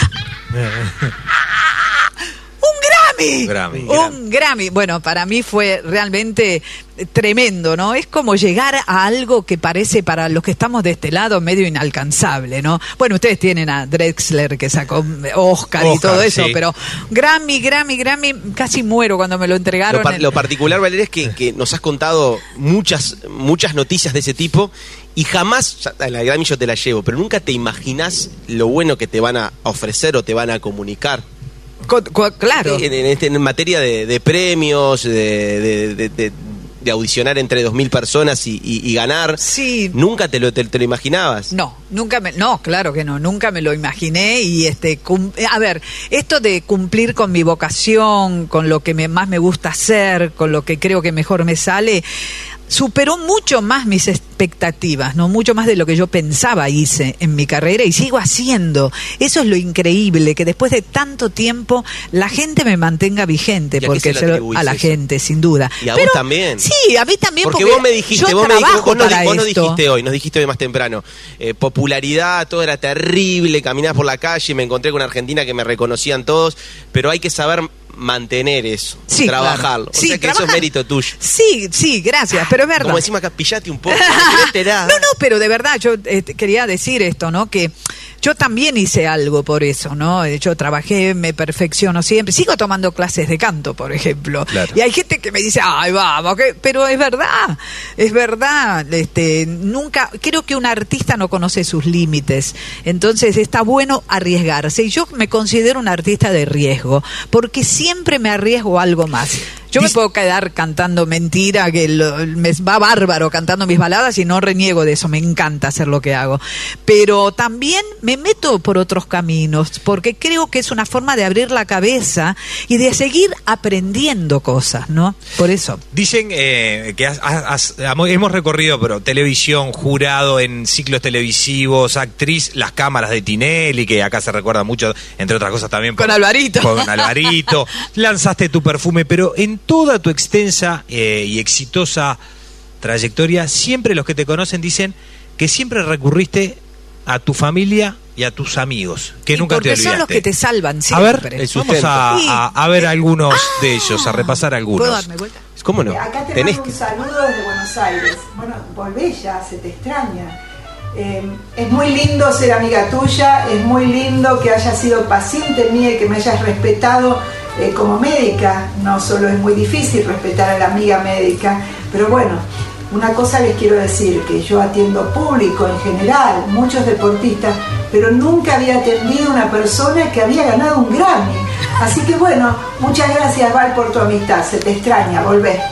¡Un Grammy! Grammy. Un Grammy. Bueno, para mí fue realmente tremendo, ¿no? Es como llegar a algo que parece para los que estamos de este lado medio inalcanzable, ¿no? Bueno, ustedes tienen a Drexler que sacó Oscar, Oscar y todo eso, sí. Pero Grammy, Grammy, Grammy, casi muero cuando me lo entregaron. Lo, par- en... lo particular, Valeria, es que, que nos has contado muchas, muchas noticias de ese tipo y jamás, la Grammy yo te la llevo, pero nunca te imaginás lo bueno que te van a ofrecer o te van a comunicar. Co- co- claro. En, en, este, en materia de, de premios, de, de, de, de, de audicionar entre dos mil personas y, y, y ganar. Sí. ¿Nunca te lo, te, te lo imaginabas? No, nunca me, no, claro que no, nunca me lo imaginé y este, cum, a ver, esto de cumplir con mi vocación, con lo que me, más me gusta hacer, con lo que creo que mejor me sale, superó mucho más mis expectativas, no mucho más de lo que yo pensaba hice en mi carrera y sigo haciendo. Eso es lo increíble, que después de tanto tiempo la gente me mantenga vigente, porque se lo, a la eso? gente, sin duda. Y a Pero, vos también. Sí, a mí también. Porque, porque vos me dijiste, yo vos, me dijiste, vos, no, vos no dijiste hoy, nos dijiste hoy más temprano, eh, popularidad, todo era terrible, caminabas por la calle, me encontré con Argentina que me reconocían todos, pero hay que saber mantener eso, sí, trabajarlo. Claro. O sí, sea que trabajar. eso es mérito tuyo. Sí, sí, gracias, pero es verdad. Como decimos acá, pillate un poco. No, no, no, pero de verdad, yo eh, quería decir esto, ¿no? Que yo también hice algo por eso, ¿no? Yo trabajé, me perfecciono siempre. Sigo tomando clases de canto, por ejemplo. Claro. Y hay gente que me dice, ay, vamos, ¿qué? Pero es verdad, es verdad. Este, nunca, creo que un artista no conoce sus límites. Entonces está bueno arriesgarse. Y yo me considero un artista de riesgo, porque siempre me arriesgo a algo más. Yo me puedo quedar cantando mentira, que lo, me va bárbaro cantando mis baladas y no reniego de eso, me encanta hacer lo que hago. Pero también me meto por otros caminos, porque creo que es una forma de abrir la cabeza y de seguir aprendiendo cosas, ¿no? Por eso. Dicen eh, que has, has, has, hemos recorrido pero televisión, jurado en ciclos televisivos, actriz, las cámaras de Tinelli, que acá se recuerda mucho, entre otras cosas también. Por, con Alvarito. Con Alvarito. Lanzaste tu perfume, pero en toda tu extensa eh, y exitosa trayectoria, siempre los que te conocen dicen que siempre recurriste a tu familia y a tus amigos, que y nunca te olvidaste. Porque son los que te salvan siempre. A ver, vamos a, a, a ver algunos ah, de ellos, a repasar algunos. ¿Puedo darme vuelta? ¿Cómo no? Acá te Tenés mando que... un saludo desde Buenos Aires. Bueno, volvés ya, se te extraña. Eh, es muy lindo ser amiga tuya, es muy lindo que hayas sido paciente mía y que me hayas respetado eh, como médica. No solo es muy difícil respetar a la amiga médica, pero bueno, una cosa les quiero decir, que yo atiendo público en general, muchos deportistas, pero nunca había atendido a una persona que había ganado un Grammy. Así que bueno, muchas gracias, Val, por tu amistad, se te extraña, volvé.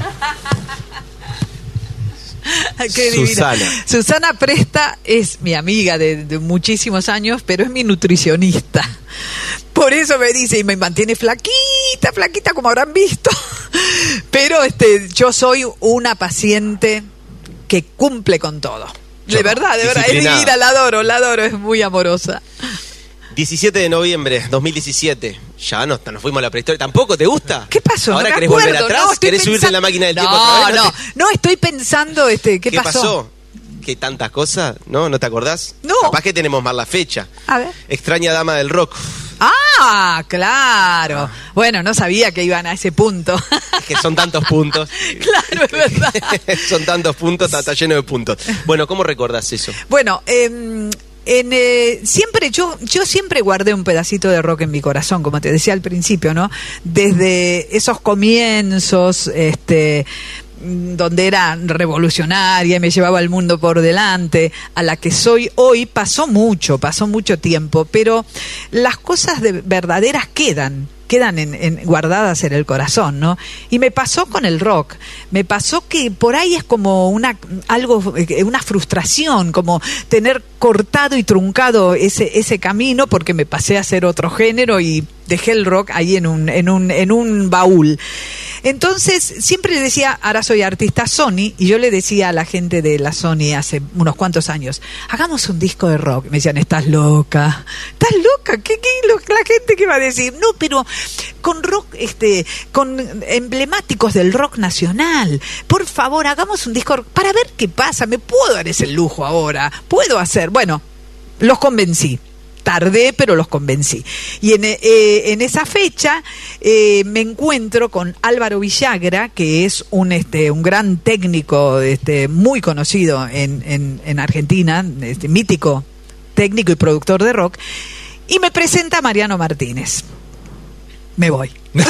Qué Susana. Susana Presta es mi amiga de, de muchísimos años, pero es mi nutricionista. Por eso me dice, y me mantiene flaquita, flaquita, como habrán visto. Pero este, yo soy una paciente que cumple con todo. De verdad, de verdad. Es divina, la adoro, la adoro, es muy amorosa. diecisiete de noviembre dos mil diecisiete. Ya no, nos fuimos a la prehistoria. ¿Tampoco te gusta? ¿Qué pasó? ¿Ahora no querés acuerdo, volver atrás? No, ¿Querés pensando... subirte en la máquina del tiempo no, otra vez? No, no, te... no, estoy pensando, este, ¿qué, ¿Qué pasó? pasó? ¿Qué tantas cosas? ¿No? ¿No te acordás? No. Capaz que tenemos mal la fecha. A ver. Extraña dama del rock. Ah, claro. Ah. Bueno, no sabía que iban a ese punto. Es que son tantos puntos. Claro, es verdad. Son tantos puntos, está, está lleno de puntos. Bueno, ¿cómo recordás eso? Bueno, eh... En, eh, siempre yo yo siempre guardé un pedacito de rock en mi corazón, como te decía al principio, ¿no? Desde esos comienzos, este, donde era revolucionaria y me llevaba el mundo por delante, a la que soy hoy, pasó mucho, pasó mucho tiempo, pero las cosas de, verdaderas quedan. quedan en, en, guardadas en el corazón, ¿no? Y me pasó con el rock, me pasó que por ahí es como una algo, una frustración, como tener cortado y truncado ese ese camino, porque me pasé a hacer otro género y dejé el rock ahí en un en un en un baúl. Entonces, siempre le decía, ahora soy artista Sony, y yo le decía a la gente de la Sony hace unos cuantos años, hagamos un disco de rock. Me decían, estás loca, estás loca, ¿qué, qué lo, la gente qué va a decir? No, pero con rock, este, con emblemáticos del rock nacional. Por favor, hagamos un disco para ver qué pasa. Me puedo dar ese lujo ahora, puedo hacer. Bueno, los convencí. Tardé, pero los convencí. Y en, eh, en esa fecha eh, me encuentro con Álvaro Villagra, que es un este un gran técnico este muy conocido en, en, en Argentina, este mítico técnico y productor de rock, y me presenta a Mariano Martínez. Me voy.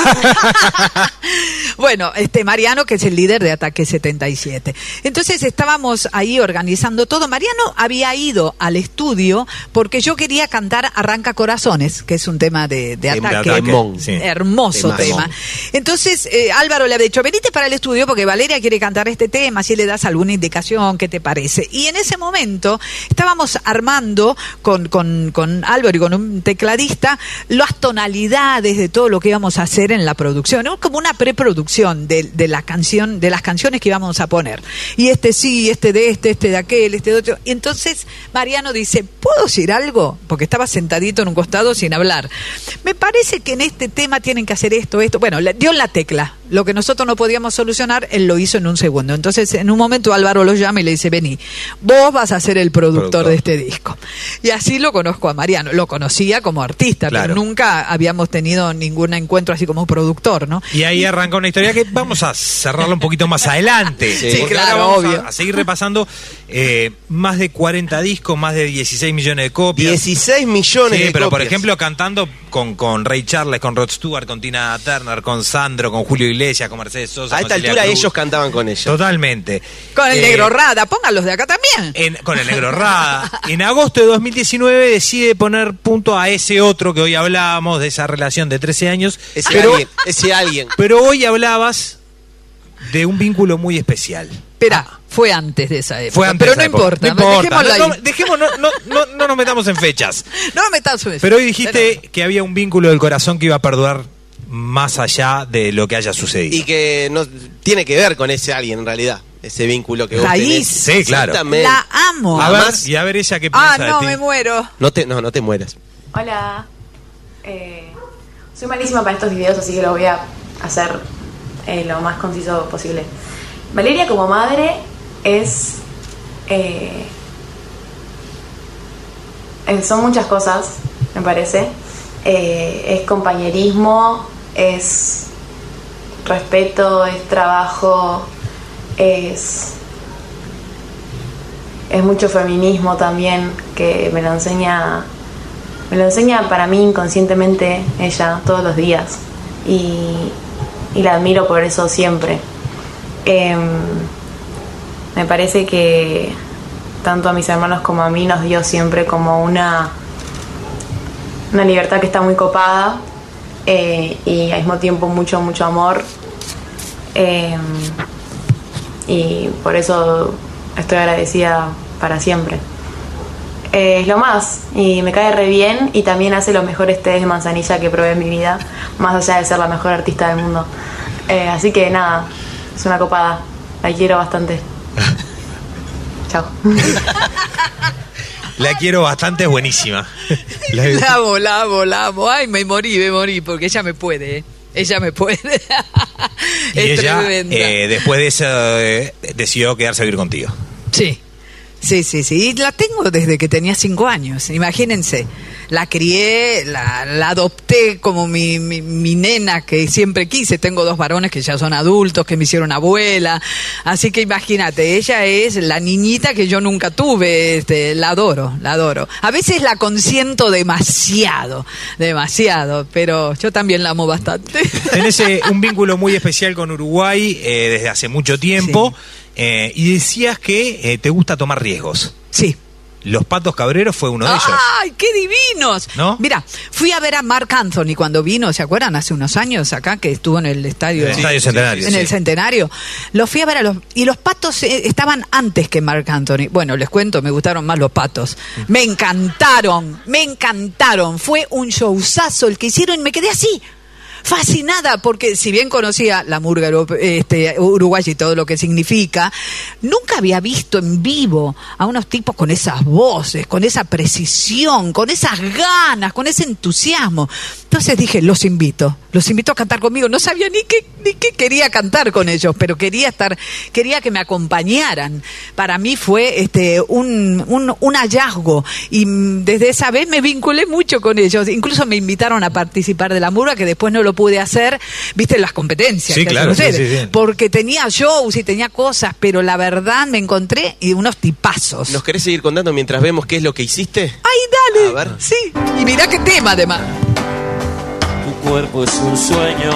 Bueno, este Mariano, que es el líder de Ataque setenta y siete. Entonces estábamos ahí organizando todo. Mariano había ido al estudio porque yo quería cantar Arranca Corazones, que es un tema de, de Ataque. Temón, sí. Hermoso Temón. tema. Entonces eh, Álvaro le había dicho, venite para el estudio porque Valeria quiere cantar este tema, si le das alguna indicación, ¿qué te parece? Y en ese momento estábamos armando con, con, con Álvaro y con un tecladista las tonalidades de todo lo que íbamos a hacer en la producción, ¿no? Como una preproducción de, de la canción, de las canciones que íbamos a poner. Y este sí, este de este, este de aquel, este de otro. Y entonces Mariano dice, ¿puedo decir algo? Porque estaba sentadito en un costado sin hablar. Me parece que en este tema tienen que hacer esto, esto. Bueno, le dio la tecla. Lo que nosotros no podíamos solucionar, él lo hizo en un segundo. Entonces, en un momento Álvaro lo llama y le dice, vení, vos vas a ser el productor, productor. de este disco. Y así lo conozco a Mariano. Lo conocía como artista, claro, pero nunca habíamos tenido ningún encuentro así como productor, ¿no? Y ahí arranca una historia que vamos a cerrarla un poquito más adelante. Sí, porque claro, ahora vamos obvio. A, a seguir repasando eh, más de cuarenta discos, más de dieciséis millones de copias. dieciséis millones sí, de pero copias. por ejemplo cantando con, con Ray Charles, con Rod Stewart, con Tina Turner, con Sandro, con Julio Iglesias, con Mercedes Sosa. A esta altura Cruz. Ellos cantaban con ella. Totalmente. Con el eh, Negro Rada, pónganlos de acá también. En, con el Negro Rada. En agosto de dos mil diecinueve decide poner punto a ese otro que hoy hablábamos, de esa relación de trece años. Ese pero, alguien, ese alguien. Pero hoy hablabas de un vínculo muy especial. Espera, ah. fue antes de esa época. Fue antes pero de esa no, época. importa, no importa. Dejémoslo no, ahí. no, dejemos, no, no, no, no nos metamos en fechas. No nos metamos en fechas. Pero hoy dijiste pero... que había un vínculo del corazón que iba a perdurar más allá de lo que haya sucedido. Y que no tiene que ver con ese alguien en realidad. Ese vínculo que vos Raíz. tenés. Sí, claro. La amo. A ver, y a ver ella qué piensa Ah, no, de ti. me muero. No te, no, no te mueras. Hola. Eh, soy malísima para estos videos, así que lo voy a hacer eh, lo más conciso posible. Valeria como madre es... Eh, eh, son muchas cosas, me parece. Eh, es compañerismo, es respeto, es trabajo, es... es mucho feminismo también, que me lo enseña... Me lo enseña para mí inconscientemente ella todos los días y, y la admiro por eso siempre. Eh, me parece que tanto a mis hermanos como a mí nos dio siempre como una, una libertad que está muy copada eh, y al mismo tiempo mucho, mucho amor. Eh, y por eso estoy agradecida para siempre. Eh, es lo más, y me cae re bien y también hace los mejores tés de manzanilla que probé en mi vida, más allá de ser la mejor artista del mundo. Eh, así que nada, es una copada, la quiero bastante. Chao. La quiero bastante, es buenísima. La, la amo, la amo, la amo. Ay, me morí, me morí, porque ella me puede, ¿eh? Ella me puede. Y es ella, tremenda. eh, después de eso, eh, decidió quedarse a vivir contigo. Sí. Sí, sí, sí. Y la tengo desde que tenía cinco años. Imagínense. La crié, la, la adopté como mi, mi, mi nena que siempre quise. Tengo dos varones que ya son adultos, que me hicieron abuela. Así que imagínate, ella es la niñita que yo nunca tuve. Este, la adoro, la adoro. A veces la consiento demasiado, demasiado. Pero yo también la amo bastante. Tenés eh, un vínculo muy especial con Uruguay eh, desde hace mucho tiempo. Sí. Eh, y decías que eh, te gusta tomar riesgos. Sí. Los Patos Cabreros fue uno de ellos. ¡Ay, qué divinos! ¿No? Mira, fui a ver a Marc Anthony cuando vino, ¿se acuerdan? Hace unos años acá, que estuvo en el estadio. En el estadio Centenario. En sí. el Centenario. Los fui a ver a los... Y los Patos eh, estaban antes que Marc Anthony. Bueno, les cuento, me gustaron más los Patos. Me encantaron, me encantaron. Fue un showzazo el que hicieron y me quedé así. fascinada, porque si bien conocía la murga este, uruguaya y todo lo que significa, nunca había visto en vivo a unos tipos con esas voces, con esa precisión, con esas ganas, con ese entusiasmo. Entonces dije, los invito, los invito a cantar conmigo. No sabía ni qué, ni qué quería cantar con ellos, pero quería estar, quería que me acompañaran. Para mí fue este un, un, un hallazgo, y desde esa vez me vinculé mucho con ellos. Incluso me invitaron a participar de la murga, que después no lo pude hacer, viste, las competencias. Sí, claro, sí, sí, sí. Porque tenía shows y tenía cosas, pero la verdad me encontré y unos tipazos. ¿Nos querés seguir contando mientras vemos qué es lo que hiciste? ¡Ay, dale! A ver. Sí, y mirá qué tema además. Tu cuerpo es un sueño,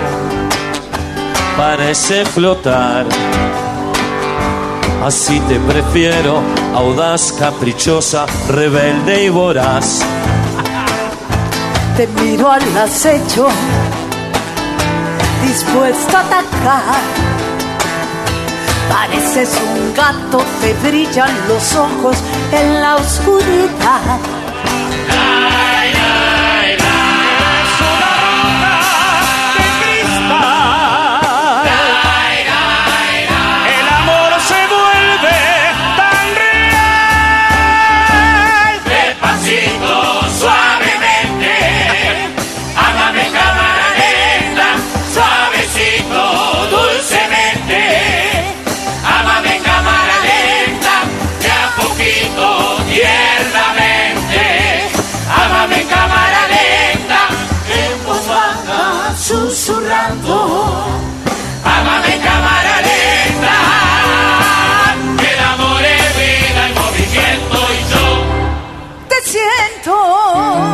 parece flotar. Así te prefiero, audaz, caprichosa, rebelde y voraz. Te miro al acecho, dispuesto a atacar. Pareces un gato, te brillan los ojos en la oscuridad. Ay, ay, ay, es una roca de cristal. Ay, ay, ay, el amor se vuelve tan real. Despacito, suavemente, hágame cámara lenta, suavecito, dulcemente. Hágame cámara lenta, de a poquito, tiernamente. Hágame cámara lenta, en voz baja, susurrando. Hágame cámara lenta, que el amor es vida y movimiento y yo te siento.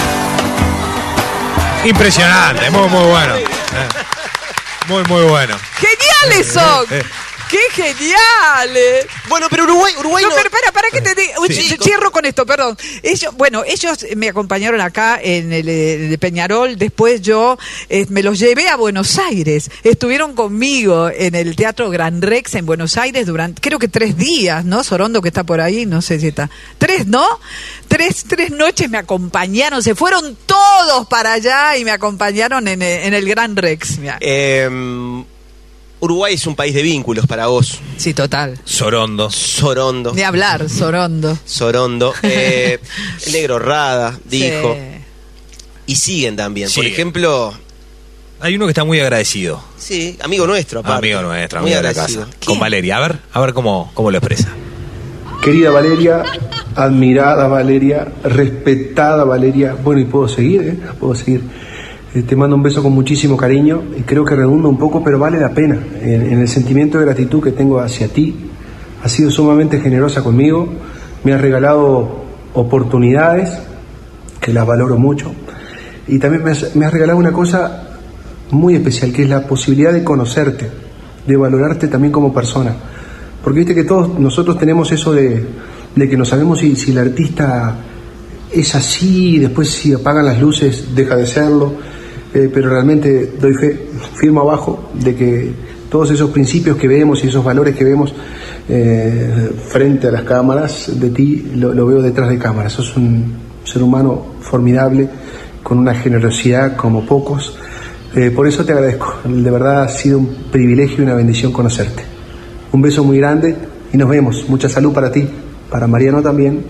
Impresionante, muy, muy bueno. Eh, Muy, muy bueno. ¡Geniales son! Eh, eh. ¡Qué geniales! Bueno, pero Uruguay, Uruguay no, no... pero para, para que te diga, Sí. cierro con esto, perdón. Ellos, bueno, ellos me acompañaron acá en el, el de Peñarol, después yo eh, me los llevé a Buenos Aires. Estuvieron conmigo en el Teatro Gran Rex en Buenos Aires durante, creo que tres días, ¿no? Sorondo, que está por ahí, no sé si está. Tres, ¿no? Tres, tres noches me acompañaron, se fueron todos para allá y me acompañaron en, en el Gran Rex. Eh, Uruguay es un país de vínculos para vos. Sí, total. Sorondo. Sorondo. De hablar, Sorondo. Sorondo. Eh, el Negro Rada dijo. Sí. Y siguen también. Por Siguen. ejemplo... Hay uno que está muy agradecido. Sí, amigo nuestro, aparte. Amigo nuestro, Muy amigo de la agradecido. casa. Con Valeria. A ver, a ver cómo, cómo lo expresa. Querida Valeria, admirada Valeria, respetada Valeria. Bueno, y puedo seguir, ¿eh? Puedo seguir. Eh, te mando un beso con muchísimo cariño y creo que redunda un poco, pero vale la pena. En, en el sentimiento de gratitud que tengo hacia ti, has sido sumamente generosa conmigo, me has regalado oportunidades que las valoro mucho y también me has, me has regalado una cosa muy especial, que es la posibilidad de conocerte, de valorarte también como persona. Porque viste que todos nosotros tenemos eso de, de que no sabemos si, si el artista es así, y después si apagan las luces deja de serlo, eh, pero realmente doy fe, firmo abajo, de que todos esos principios que vemos y esos valores que vemos eh, frente a las cámaras de ti, lo, lo veo detrás de cámaras. Sos un ser humano formidable, con una generosidad como pocos. Eh, por eso te agradezco, de verdad ha sido un privilegio y una bendición conocerte. Un beso muy grande y nos vemos. Mucha salud para ti, para Mariano también.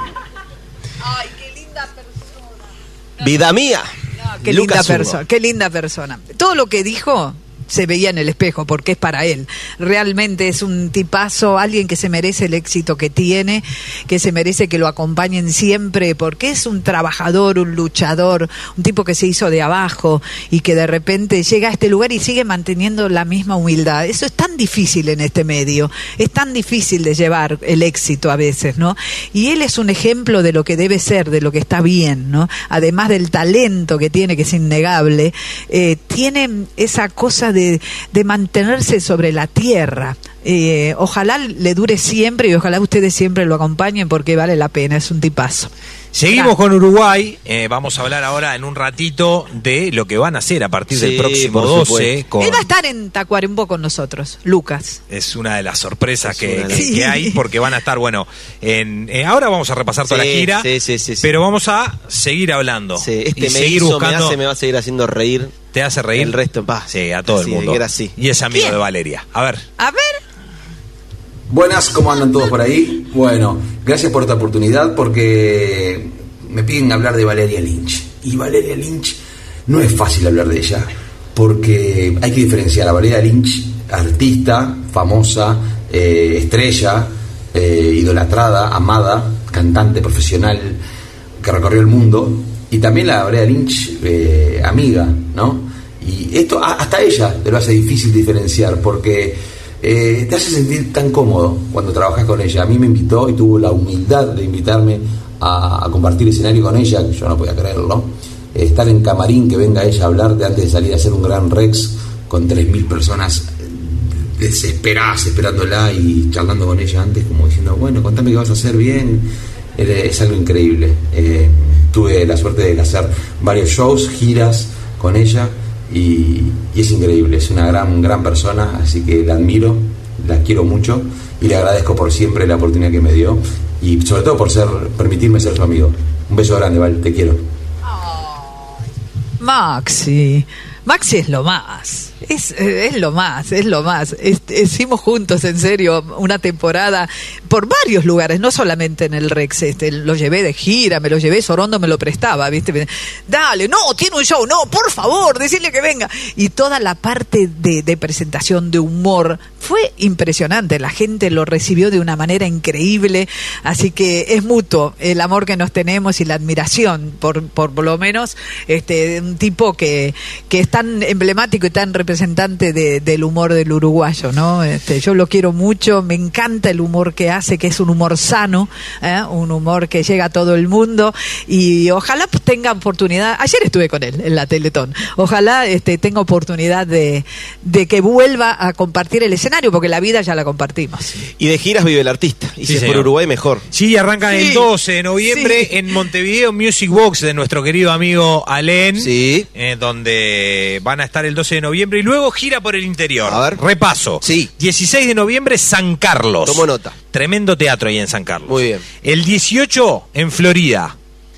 Ay, qué linda persona. Vida mía. No, qué Lucas linda Hugo. persona, qué linda persona. Todo lo que dijo se veía en el espejo porque es para él. Realmente es un tipazo, alguien que se merece el éxito que tiene, que se merece que lo acompañen siempre, porque es un trabajador, un luchador, un tipo que se hizo de abajo y que de repente llega a este lugar y sigue manteniendo la misma humildad. Eso es tan difícil en este medio, es tan difícil de llevar el éxito a veces, ¿no? Y él es un ejemplo de lo que debe ser, de lo que está bien, ¿no? Además del talento que tiene, que es innegable, eh, tiene esa cosa de De, de mantenerse sobre la tierra. Eh, ojalá le dure siempre y ojalá ustedes siempre lo acompañen porque vale la pena, es un tipazo. Seguimos con Uruguay, eh, vamos a hablar ahora en un ratito de lo que van a hacer a partir Sí, del próximo por doce. supuesto. Con, Él va a estar en Tacuarembó con nosotros, Lucas. es una de las sorpresas Es que, una de las- que- que hay, porque van a estar, bueno, en, eh, ahora vamos a repasar toda Sí, la gira, sí, sí, sí, sí. pero vamos a seguir hablando. Sí, este y me seguir hizo, buscando. me hace, me va a seguir haciendo reír. ¿Te hace reír? El resto, pa. Sí, a todo Sí, el mundo. era así. Y es amigo ¿Quién? de Valeria. A ver. A ver. Buenas, ¿cómo andan todos por ahí? Bueno, gracias por esta oportunidad porque me piden hablar de Valeria Lynch. Y Valeria Lynch no es fácil hablar de ella porque hay que diferenciar a Valeria Lynch, artista, famosa, eh, estrella, eh, idolatrada, amada, cantante profesional que recorrió el mundo, y también la Valeria Lynch eh, amiga, ¿no? Y esto a- hasta ella te lo hace difícil diferenciar porque Eh, te hace sentir tan cómodo cuando trabajas con ella. A mí me invitó y tuvo la humildad de invitarme a, a compartir escenario con ella, que yo no podía creerlo. Eh, estar en camarín, que venga ella a hablarte antes de salir a hacer un gran Rex con tres mil personas desesperadas esperándola y charlando con ella antes, como diciendo, bueno, contame qué vas a hacer bien. Eh, es algo increíble. Eh, tuve la suerte de hacer varios shows, giras con ella. Y, y es increíble, es una gran gran persona, así que la admiro, la quiero mucho y le agradezco por siempre la oportunidad que me dio y sobre todo por ser permitirme ser su amigo. Un beso grande, Val, te quiero. Maxi. Maxi es lo más. Es, es lo más, es lo más. Este, hicimos juntos, en serio, una temporada por varios lugares, no solamente en el Rex. Este, lo llevé de gira, me lo llevé, Sorondo me lo prestaba, ¿viste? Dale, no, tiene un show, no, por favor, decirle que venga. Y toda la parte de, de presentación, de humor, fue impresionante. La gente lo recibió de una manera increíble. Así que es mutuo el amor que nos tenemos y la admiración, por, por, por lo menos, este, un tipo que, que es tan emblemático y tan representante de, del humor del uruguayo, ¿no? Este, yo lo quiero mucho, me encanta el humor que hace, que es un humor sano, ¿eh? Un humor que llega a todo el mundo y ojalá tenga oportunidad. Ayer estuve con él en la Teletón. Ojalá este, tenga oportunidad de, de que vuelva a compartir el escenario, porque la vida ya la compartimos. Y de giras vive el artista. Y Sí, si es señor. por Uruguay, mejor. Sí, arrancan Sí. el doce de noviembre Sí. en Montevideo Music Box de nuestro querido amigo Alén, Sí. eh, donde van a estar el doce de noviembre y luego gira por el interior. A ver. Repaso. Sí. dieciséis de noviembre, San Carlos. Tomo nota. Tremendo teatro ahí en San Carlos. Muy bien. El dieciocho en Florida.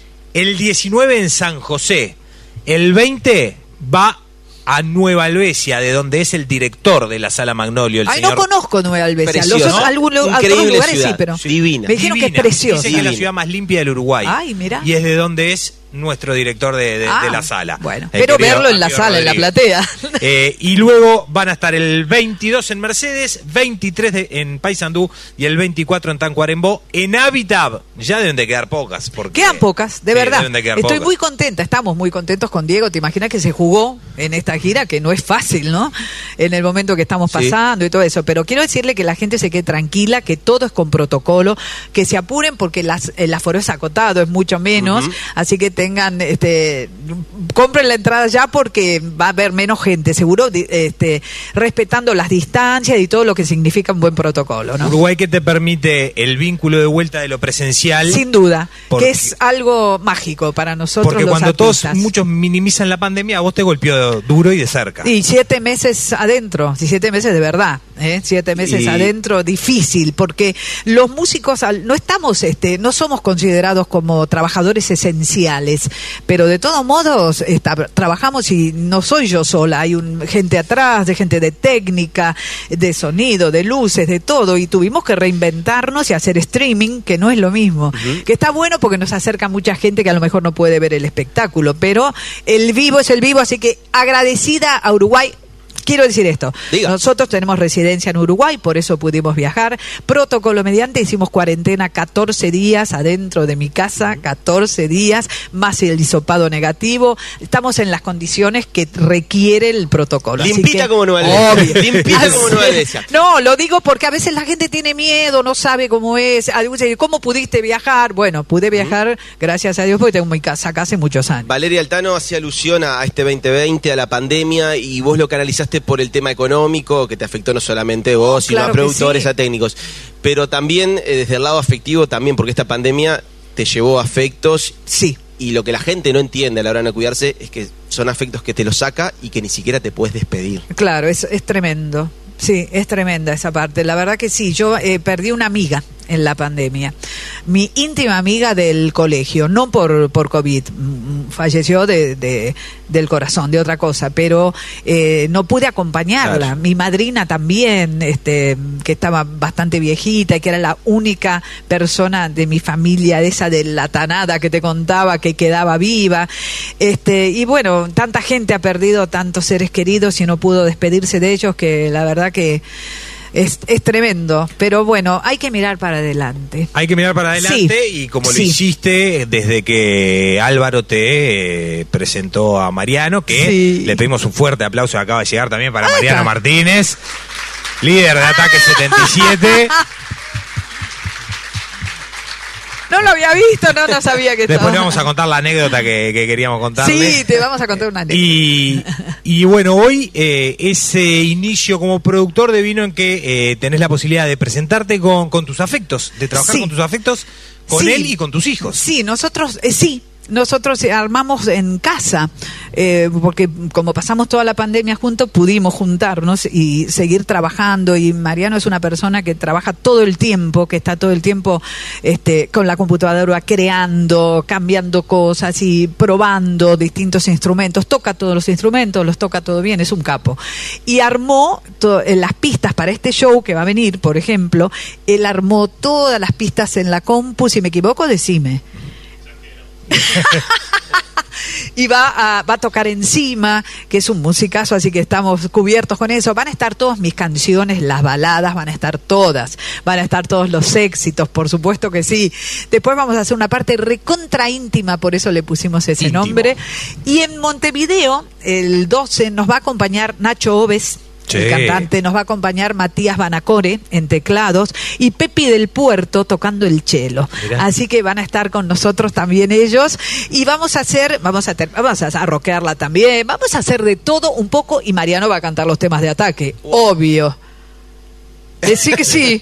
El diecinueve en San José. El veinte va a Nueva Albesia, de donde es el director de la Sala Magnolio, el Ay, señor... no conozco Nueva Albesia. Los Precioso, otros, ¿no? algún- algunos Increíble lugares ciudad. sí, pero Divina. me dijeron que es Divina. precioso. Dice que es la Divina. ciudad más limpia del Uruguay. Ay, mira. Y es de donde es nuestro director de, de- Ah, de la sala. bueno, el pero querido verlo en la Antonio sala, en la Rodríguez. platea. Eh, y luego van a estar el veintidós en Mercedes, veintitrés de- en Paysandú y el veinticuatro en Tacuarembó. En Habitab ya deben de quedar pocas. Porque, Quedan pocas, de Sí, verdad. deben de quedar Estoy pocas. muy contenta, estamos muy contentos con Diego. Te imaginas que se jugó en esta gira, que no es fácil, ¿no? En el momento que estamos Sí. pasando y todo eso. Pero quiero decirle que la gente se quede tranquila, que todo es con protocolo, que se apuren porque las, el aforo es acotado, es mucho menos. Ujú. Así que tengan, este, compren la entrada ya porque va a haber menos gente, seguro, di- este, respetando las distancias y todo lo que significa un buen protocolo, ¿no? Uruguay, que te permite el vínculo de vuelta de lo presencial. Sin duda, Porque- que es algo mágico para nosotros Porque los cuando artistas. todos, muchos minimizan la pandemia, a vos te golpeó duro y de cerca. Y siete meses adentro, y siete meses de verdad, ¿eh? siete meses Y- adentro, difícil, porque los músicos al- no estamos, este, no somos considerados como trabajadores esenciales, pero de todos modos está- trabajamos y no soy yo sola, hay un, gente atrás, de gente de técnica, de sonido, de luces, de todo, y tuvimos que reinventarnos y hacer streaming, que no es lo mismo, que está bueno porque nos acerca mucha gente que a lo mejor no puede ver el espectáculo, pero el vivo es el vivo, así que agradecida a Uruguay. Quiero decir esto, Diga. nosotros tenemos residencia en Uruguay, por eso pudimos viajar. Protocolo mediante, hicimos cuarentena catorce días adentro de mi casa, catorce días, más el hisopado negativo. Estamos en las condiciones que requiere el protocolo. así Limpita que- como Nueva Albesia. Obvio. Limpita como Nueva Albesia. No, lo digo porque a veces la gente tiene miedo, no sabe cómo es. Algunos dicen, ¿cómo pudiste viajar? Bueno, pude viajar, gracias a Dios, porque tengo mi casa acá hace muchos años. Valeria Altano hace alusión a, a este veinte veinte, a la pandemia, y vos lo canalizaste por el tema económico, que te afectó no solamente vos, sino Claro a que productores, sí. a técnicos, pero también eh, desde el lado afectivo también, porque esta pandemia te llevó afectos. Sí. Y lo que la gente no entiende a la hora de no cuidarse es que son afectos que te los saca y que ni siquiera te puedes despedir. Claro, es, es tremendo. Sí, es tremenda esa parte. La verdad que sí, yo eh, perdí una amiga en la pandemia. Mi íntima amiga del colegio, no por, por COVID, falleció de, de, del corazón, de otra cosa, pero eh, no pude acompañarla. Claro. Mi madrina también, este, que estaba bastante viejita y que era la única persona de mi familia, esa de la tanada que te contaba, que quedaba viva. Este, y bueno, tanta gente ha perdido tantos seres queridos y no pudo despedirse de ellos, que la verdad que Es, es tremendo, pero bueno, hay que mirar para adelante. Hay que mirar para adelante sí, y como lo sí. hiciste desde que Álvaro te eh, presentó a Mariano, que sí. le pedimos un fuerte aplauso, acaba de llegar también para Ay, Mariano está. Martínez, líder de Ataque setenta y siete. No lo había visto, no, no sabía que estaba. Después le vamos a contar la anécdota que, que queríamos contarle. Sí, te vamos a contar una anécdota. Y, y bueno, hoy eh, ese inicio como productor devino en que eh, tenés la posibilidad de presentarte con, con tus afectos, de trabajar sí. con tus afectos, con sí. él y con tus hijos. Sí, nosotros, eh, sí. Nosotros armamos en casa, eh, porque como pasamos toda la pandemia juntos, pudimos juntarnos y seguir trabajando. Y Mariano es una persona que trabaja todo el tiempo, que está todo el tiempo este, con la computadora creando, cambiando cosas y probando distintos instrumentos. Toca todos los instrumentos, los toca todo bien, es un capo. Y armó to- las pistas para este show que va a venir, por ejemplo. Él armó todas las pistas en la compu. Si me equivoco, decime. Y va a, va a tocar encima, que es un musicazo, así que estamos cubiertos con eso. Van a estar todas mis canciones, las baladas, van a estar todas, van a estar todos los éxitos, por supuesto que sí. Después vamos a hacer una parte recontra íntima, por eso le pusimos ese Íntimo. nombre. Y en Montevideo, el doce, nos va a acompañar Nacho Oves, sí. el cantante, nos va a acompañar Matías Banacore en teclados y Pepi del Puerto tocando el cello. Mirá. Así que van a estar con nosotros también ellos y vamos a hacer, vamos a ter, vamos a, a rockearla también, vamos a hacer de todo un poco y Mariano va a cantar los temas de Ataque, wow. obvio. Decí que sí.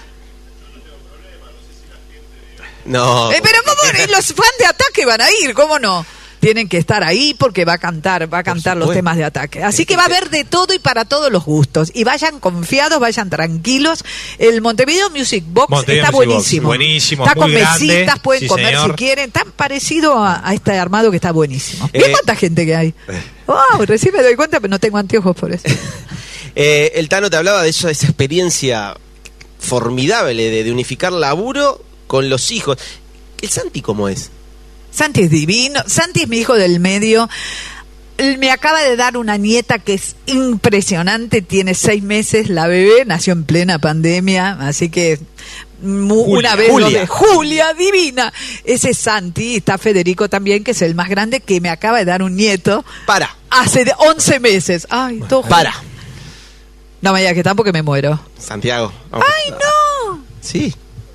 No. Eh, pero ¿cómo? Los fans de Ataque van a ir, ¿cómo no? Tienen que estar ahí porque va a cantar, va a cantar los temas de Ataque. Así que va a haber de todo y para todos los gustos. Y vayan confiados, vayan tranquilos. El Montevideo Music Box Montevideo está Music buenísimo. Box. Buenísimo, está muy con grande. mesitas, pueden sí, comer señor. si quieren. Tan parecido a, a este armado que está buenísimo. Eh, ¿Ves cuánta gente que hay? Wow, recién me doy cuenta, pero no tengo anteojos por eso. eh, el Tano te hablaba de eso, de esa experiencia formidable de, de unificar laburo con los hijos. ¿El Santi cómo es? Santi es divino. Santi es mi hijo del medio. Me acaba de dar una nieta que es impresionante. Tiene seis meses la bebé. Nació en plena pandemia. Así que mu- Julia, una vez Julia. lo de Julia, divina. Ese es Santi. Está Federico también, que es el más grande, que me acaba de dar un nieto. Para. Hace de once meses. Ay, todo. Para. No me digas que está porque me muero. Santiago. Vamos. ¡Ay, no! Sí.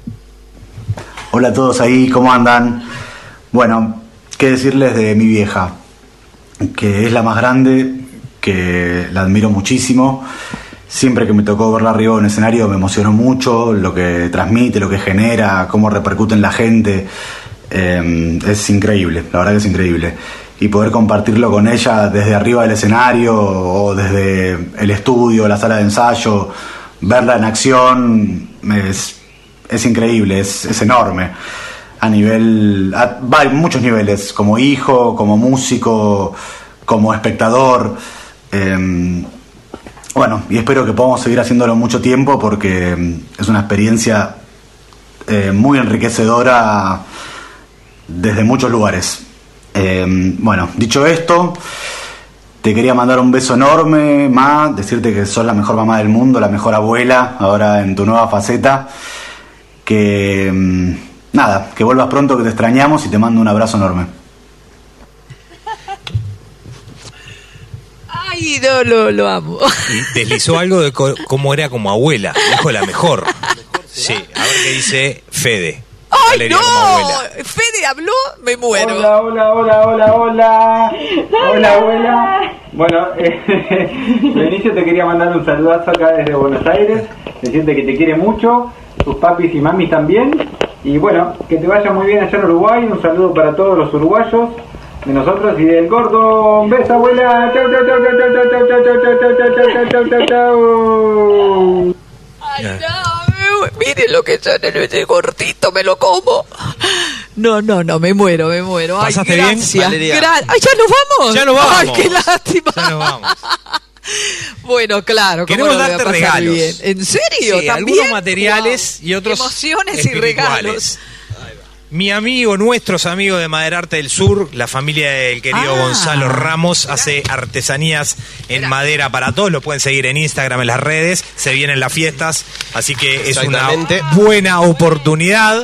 Hola a todos ahí, ¿cómo andan? Bueno, qué decirles de mi vieja, que es la más grande, que la admiro muchísimo. Siempre que me tocó verla arriba en un escenario me emocionó mucho, lo que transmite, lo que genera, cómo repercute en la gente. Eh, es increíble, la verdad que es increíble. Y poder compartirlo con ella desde arriba del escenario o desde el estudio, la sala de ensayo, verla en acción, es, es increíble, es, es enorme. A nivel, a, va, hay muchos niveles, como hijo, como músico, como espectador. Eh, bueno, y espero que podamos seguir haciéndolo mucho tiempo porque es una experiencia eh, muy enriquecedora desde muchos lugares. Eh, bueno, dicho esto, te quería mandar un beso enorme, Ma, decirte que sos la mejor mamá del mundo, la mejor abuela, ahora en tu nueva faceta. Que... Nada, que vuelvas pronto, que te extrañamos y te mando un abrazo enorme. Ay, no, lo, lo amo. Y deslizó algo de co- cómo era como abuela. Dijo la mejor. Sí, a ver qué dice Fede. ¡Ay, Valeria no! como abuela. Fede habló, me muero. Hola, hola, hola, hola, hola. Hola, abuela. Bueno, eh, de inicio te quería mandar un saludazo acá desde Buenos Aires. Decirte que te quiere mucho, tus papis y mamis también. Y bueno, que te vaya muy bien allá en Uruguay. Un saludo para todos los uruguayos, de nosotros y del gordo. Un beso, abuela. Chau, chau, chau, chau, chau, chau, chau, chau, chau, chau, chau, chau, chau. Ay, no, miren lo que yo en ese gordito me lo como. No, no, no, me muero, me muero. Ay, ¿pasaste gracias. bien, Valeria? Gra- Ay, ¿ya nos vamos? Ya nos vamos. Ay, qué lástima. Ya nos vamos. Bueno, claro. ¿cómo Queremos no me voy a darte pasar regalos. bien? ¿En serio? Sí, ¿También? algunos materiales Wow. y otros Emociones y espirituales. regalos. Mi amigo, nuestros amigos de Maderarte del Sur, la familia del querido Ah, Gonzalo Ramos, hace artesanías en madera para todos. Lo pueden seguir en Instagram, en las redes. Se vienen las fiestas, así que es una buena oportunidad.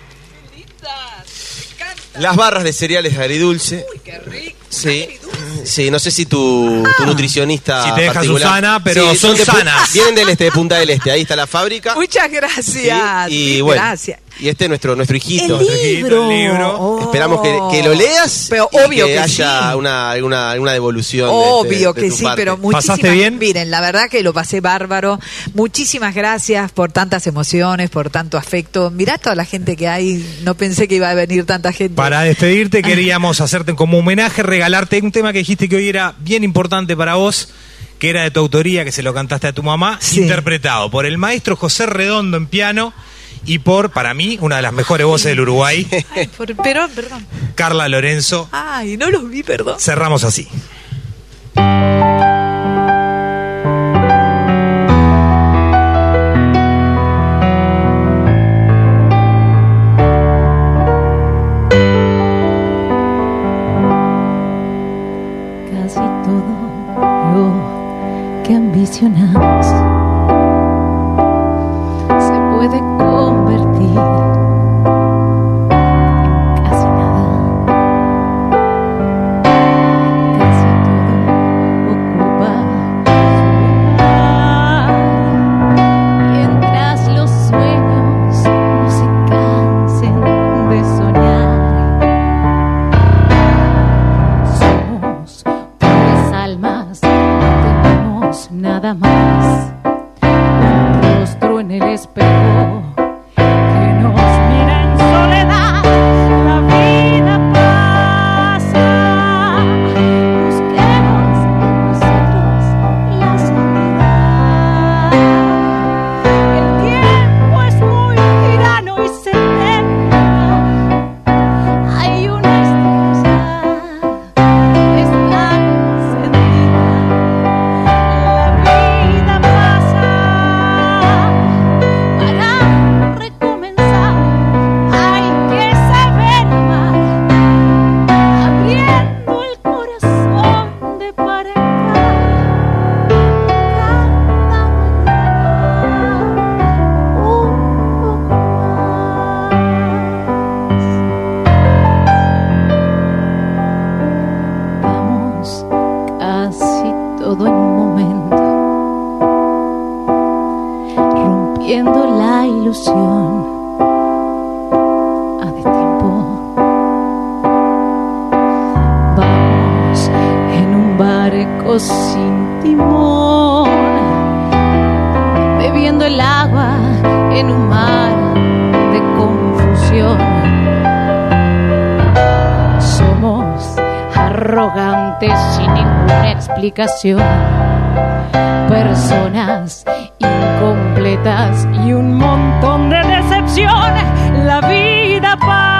Las barras de cereales agridulce. Uy, qué rico. Sí, sí, no sé si tu, tu nutricionista Si te deja particular- Susana, pero Sí, son de pu- sanas. Vienen del este, de Punta del Este, ahí está la fábrica. Muchas gracias. Sí, y Mil bueno, gracias. y este es nuestro, nuestro hijito. El Nuestro hijito, libro. el libro. Oh. Esperamos que, que lo leas Pero y obvio que, que haya sí. una, alguna, alguna devolución. de- Obvio de- de que tu sí, parte. pero muchísimas. ¿Pasaste bien? Miren, la verdad que lo pasé bárbaro. Muchísimas gracias por tantas emociones, por tanto afecto. Mirá toda la gente que hay. No pensé que iba a venir tanta gente. Para despedirte queríamos hacerte como homenaje, regalarte un tema que dijiste que hoy era bien importante para vos, que era de tu autoría, que se lo cantaste a tu mamá, Sí. interpretado por el maestro José Redondo en piano y por, para mí, una de las mejores voces del Uruguay, Ay, por- perdón, perdón. Carla Lorenzo. Ay, no los vi, perdón. Cerramos así. Casi todo lo que ambicionamos se puede convertir en casi nada. Casi todo ocupa su lugar, mientras los sueños no se cansen de soñar. Somos pobres almas, no tenemos nada más. Un rostro en el espejo que nos mira en soledad. La vida pasa, busquemos en nosotros la salida. El tiempo es muy tirano y se termina. Hay una estrella que está encendida. La vida pasa para recomenzar. Hay que saber amar, abriendo el corazón de par en par. Cada mañana un poco más. Vamos casi todo en un momento, rompiendo la ilusión a destiempo. Vamos en un barco sin timón, bebiendo el agua en un mar de confusión. Somos arrogantes sin ninguna explicación, personas incompletas y un montón de decepción. La vida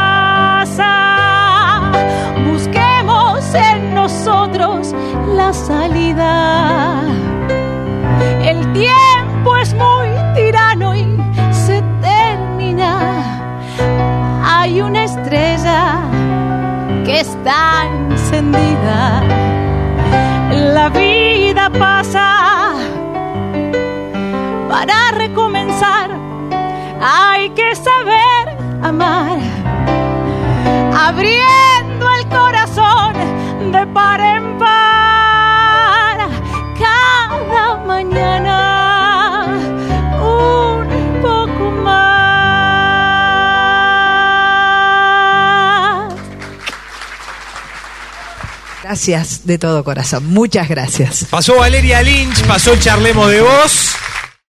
pasa, busquemos en nosotros la salida. El tiempo es muy tirano y se termina. Hay una estrella que está encendida. La vida pasa para recomenzar. Hay que saber amar, abriendo el corazón de par en par. Cada mañana un poco más. Gracias de todo corazón. Muchas gracias. Pasó Valeria Lynch, pasó el Charlemos de Voz.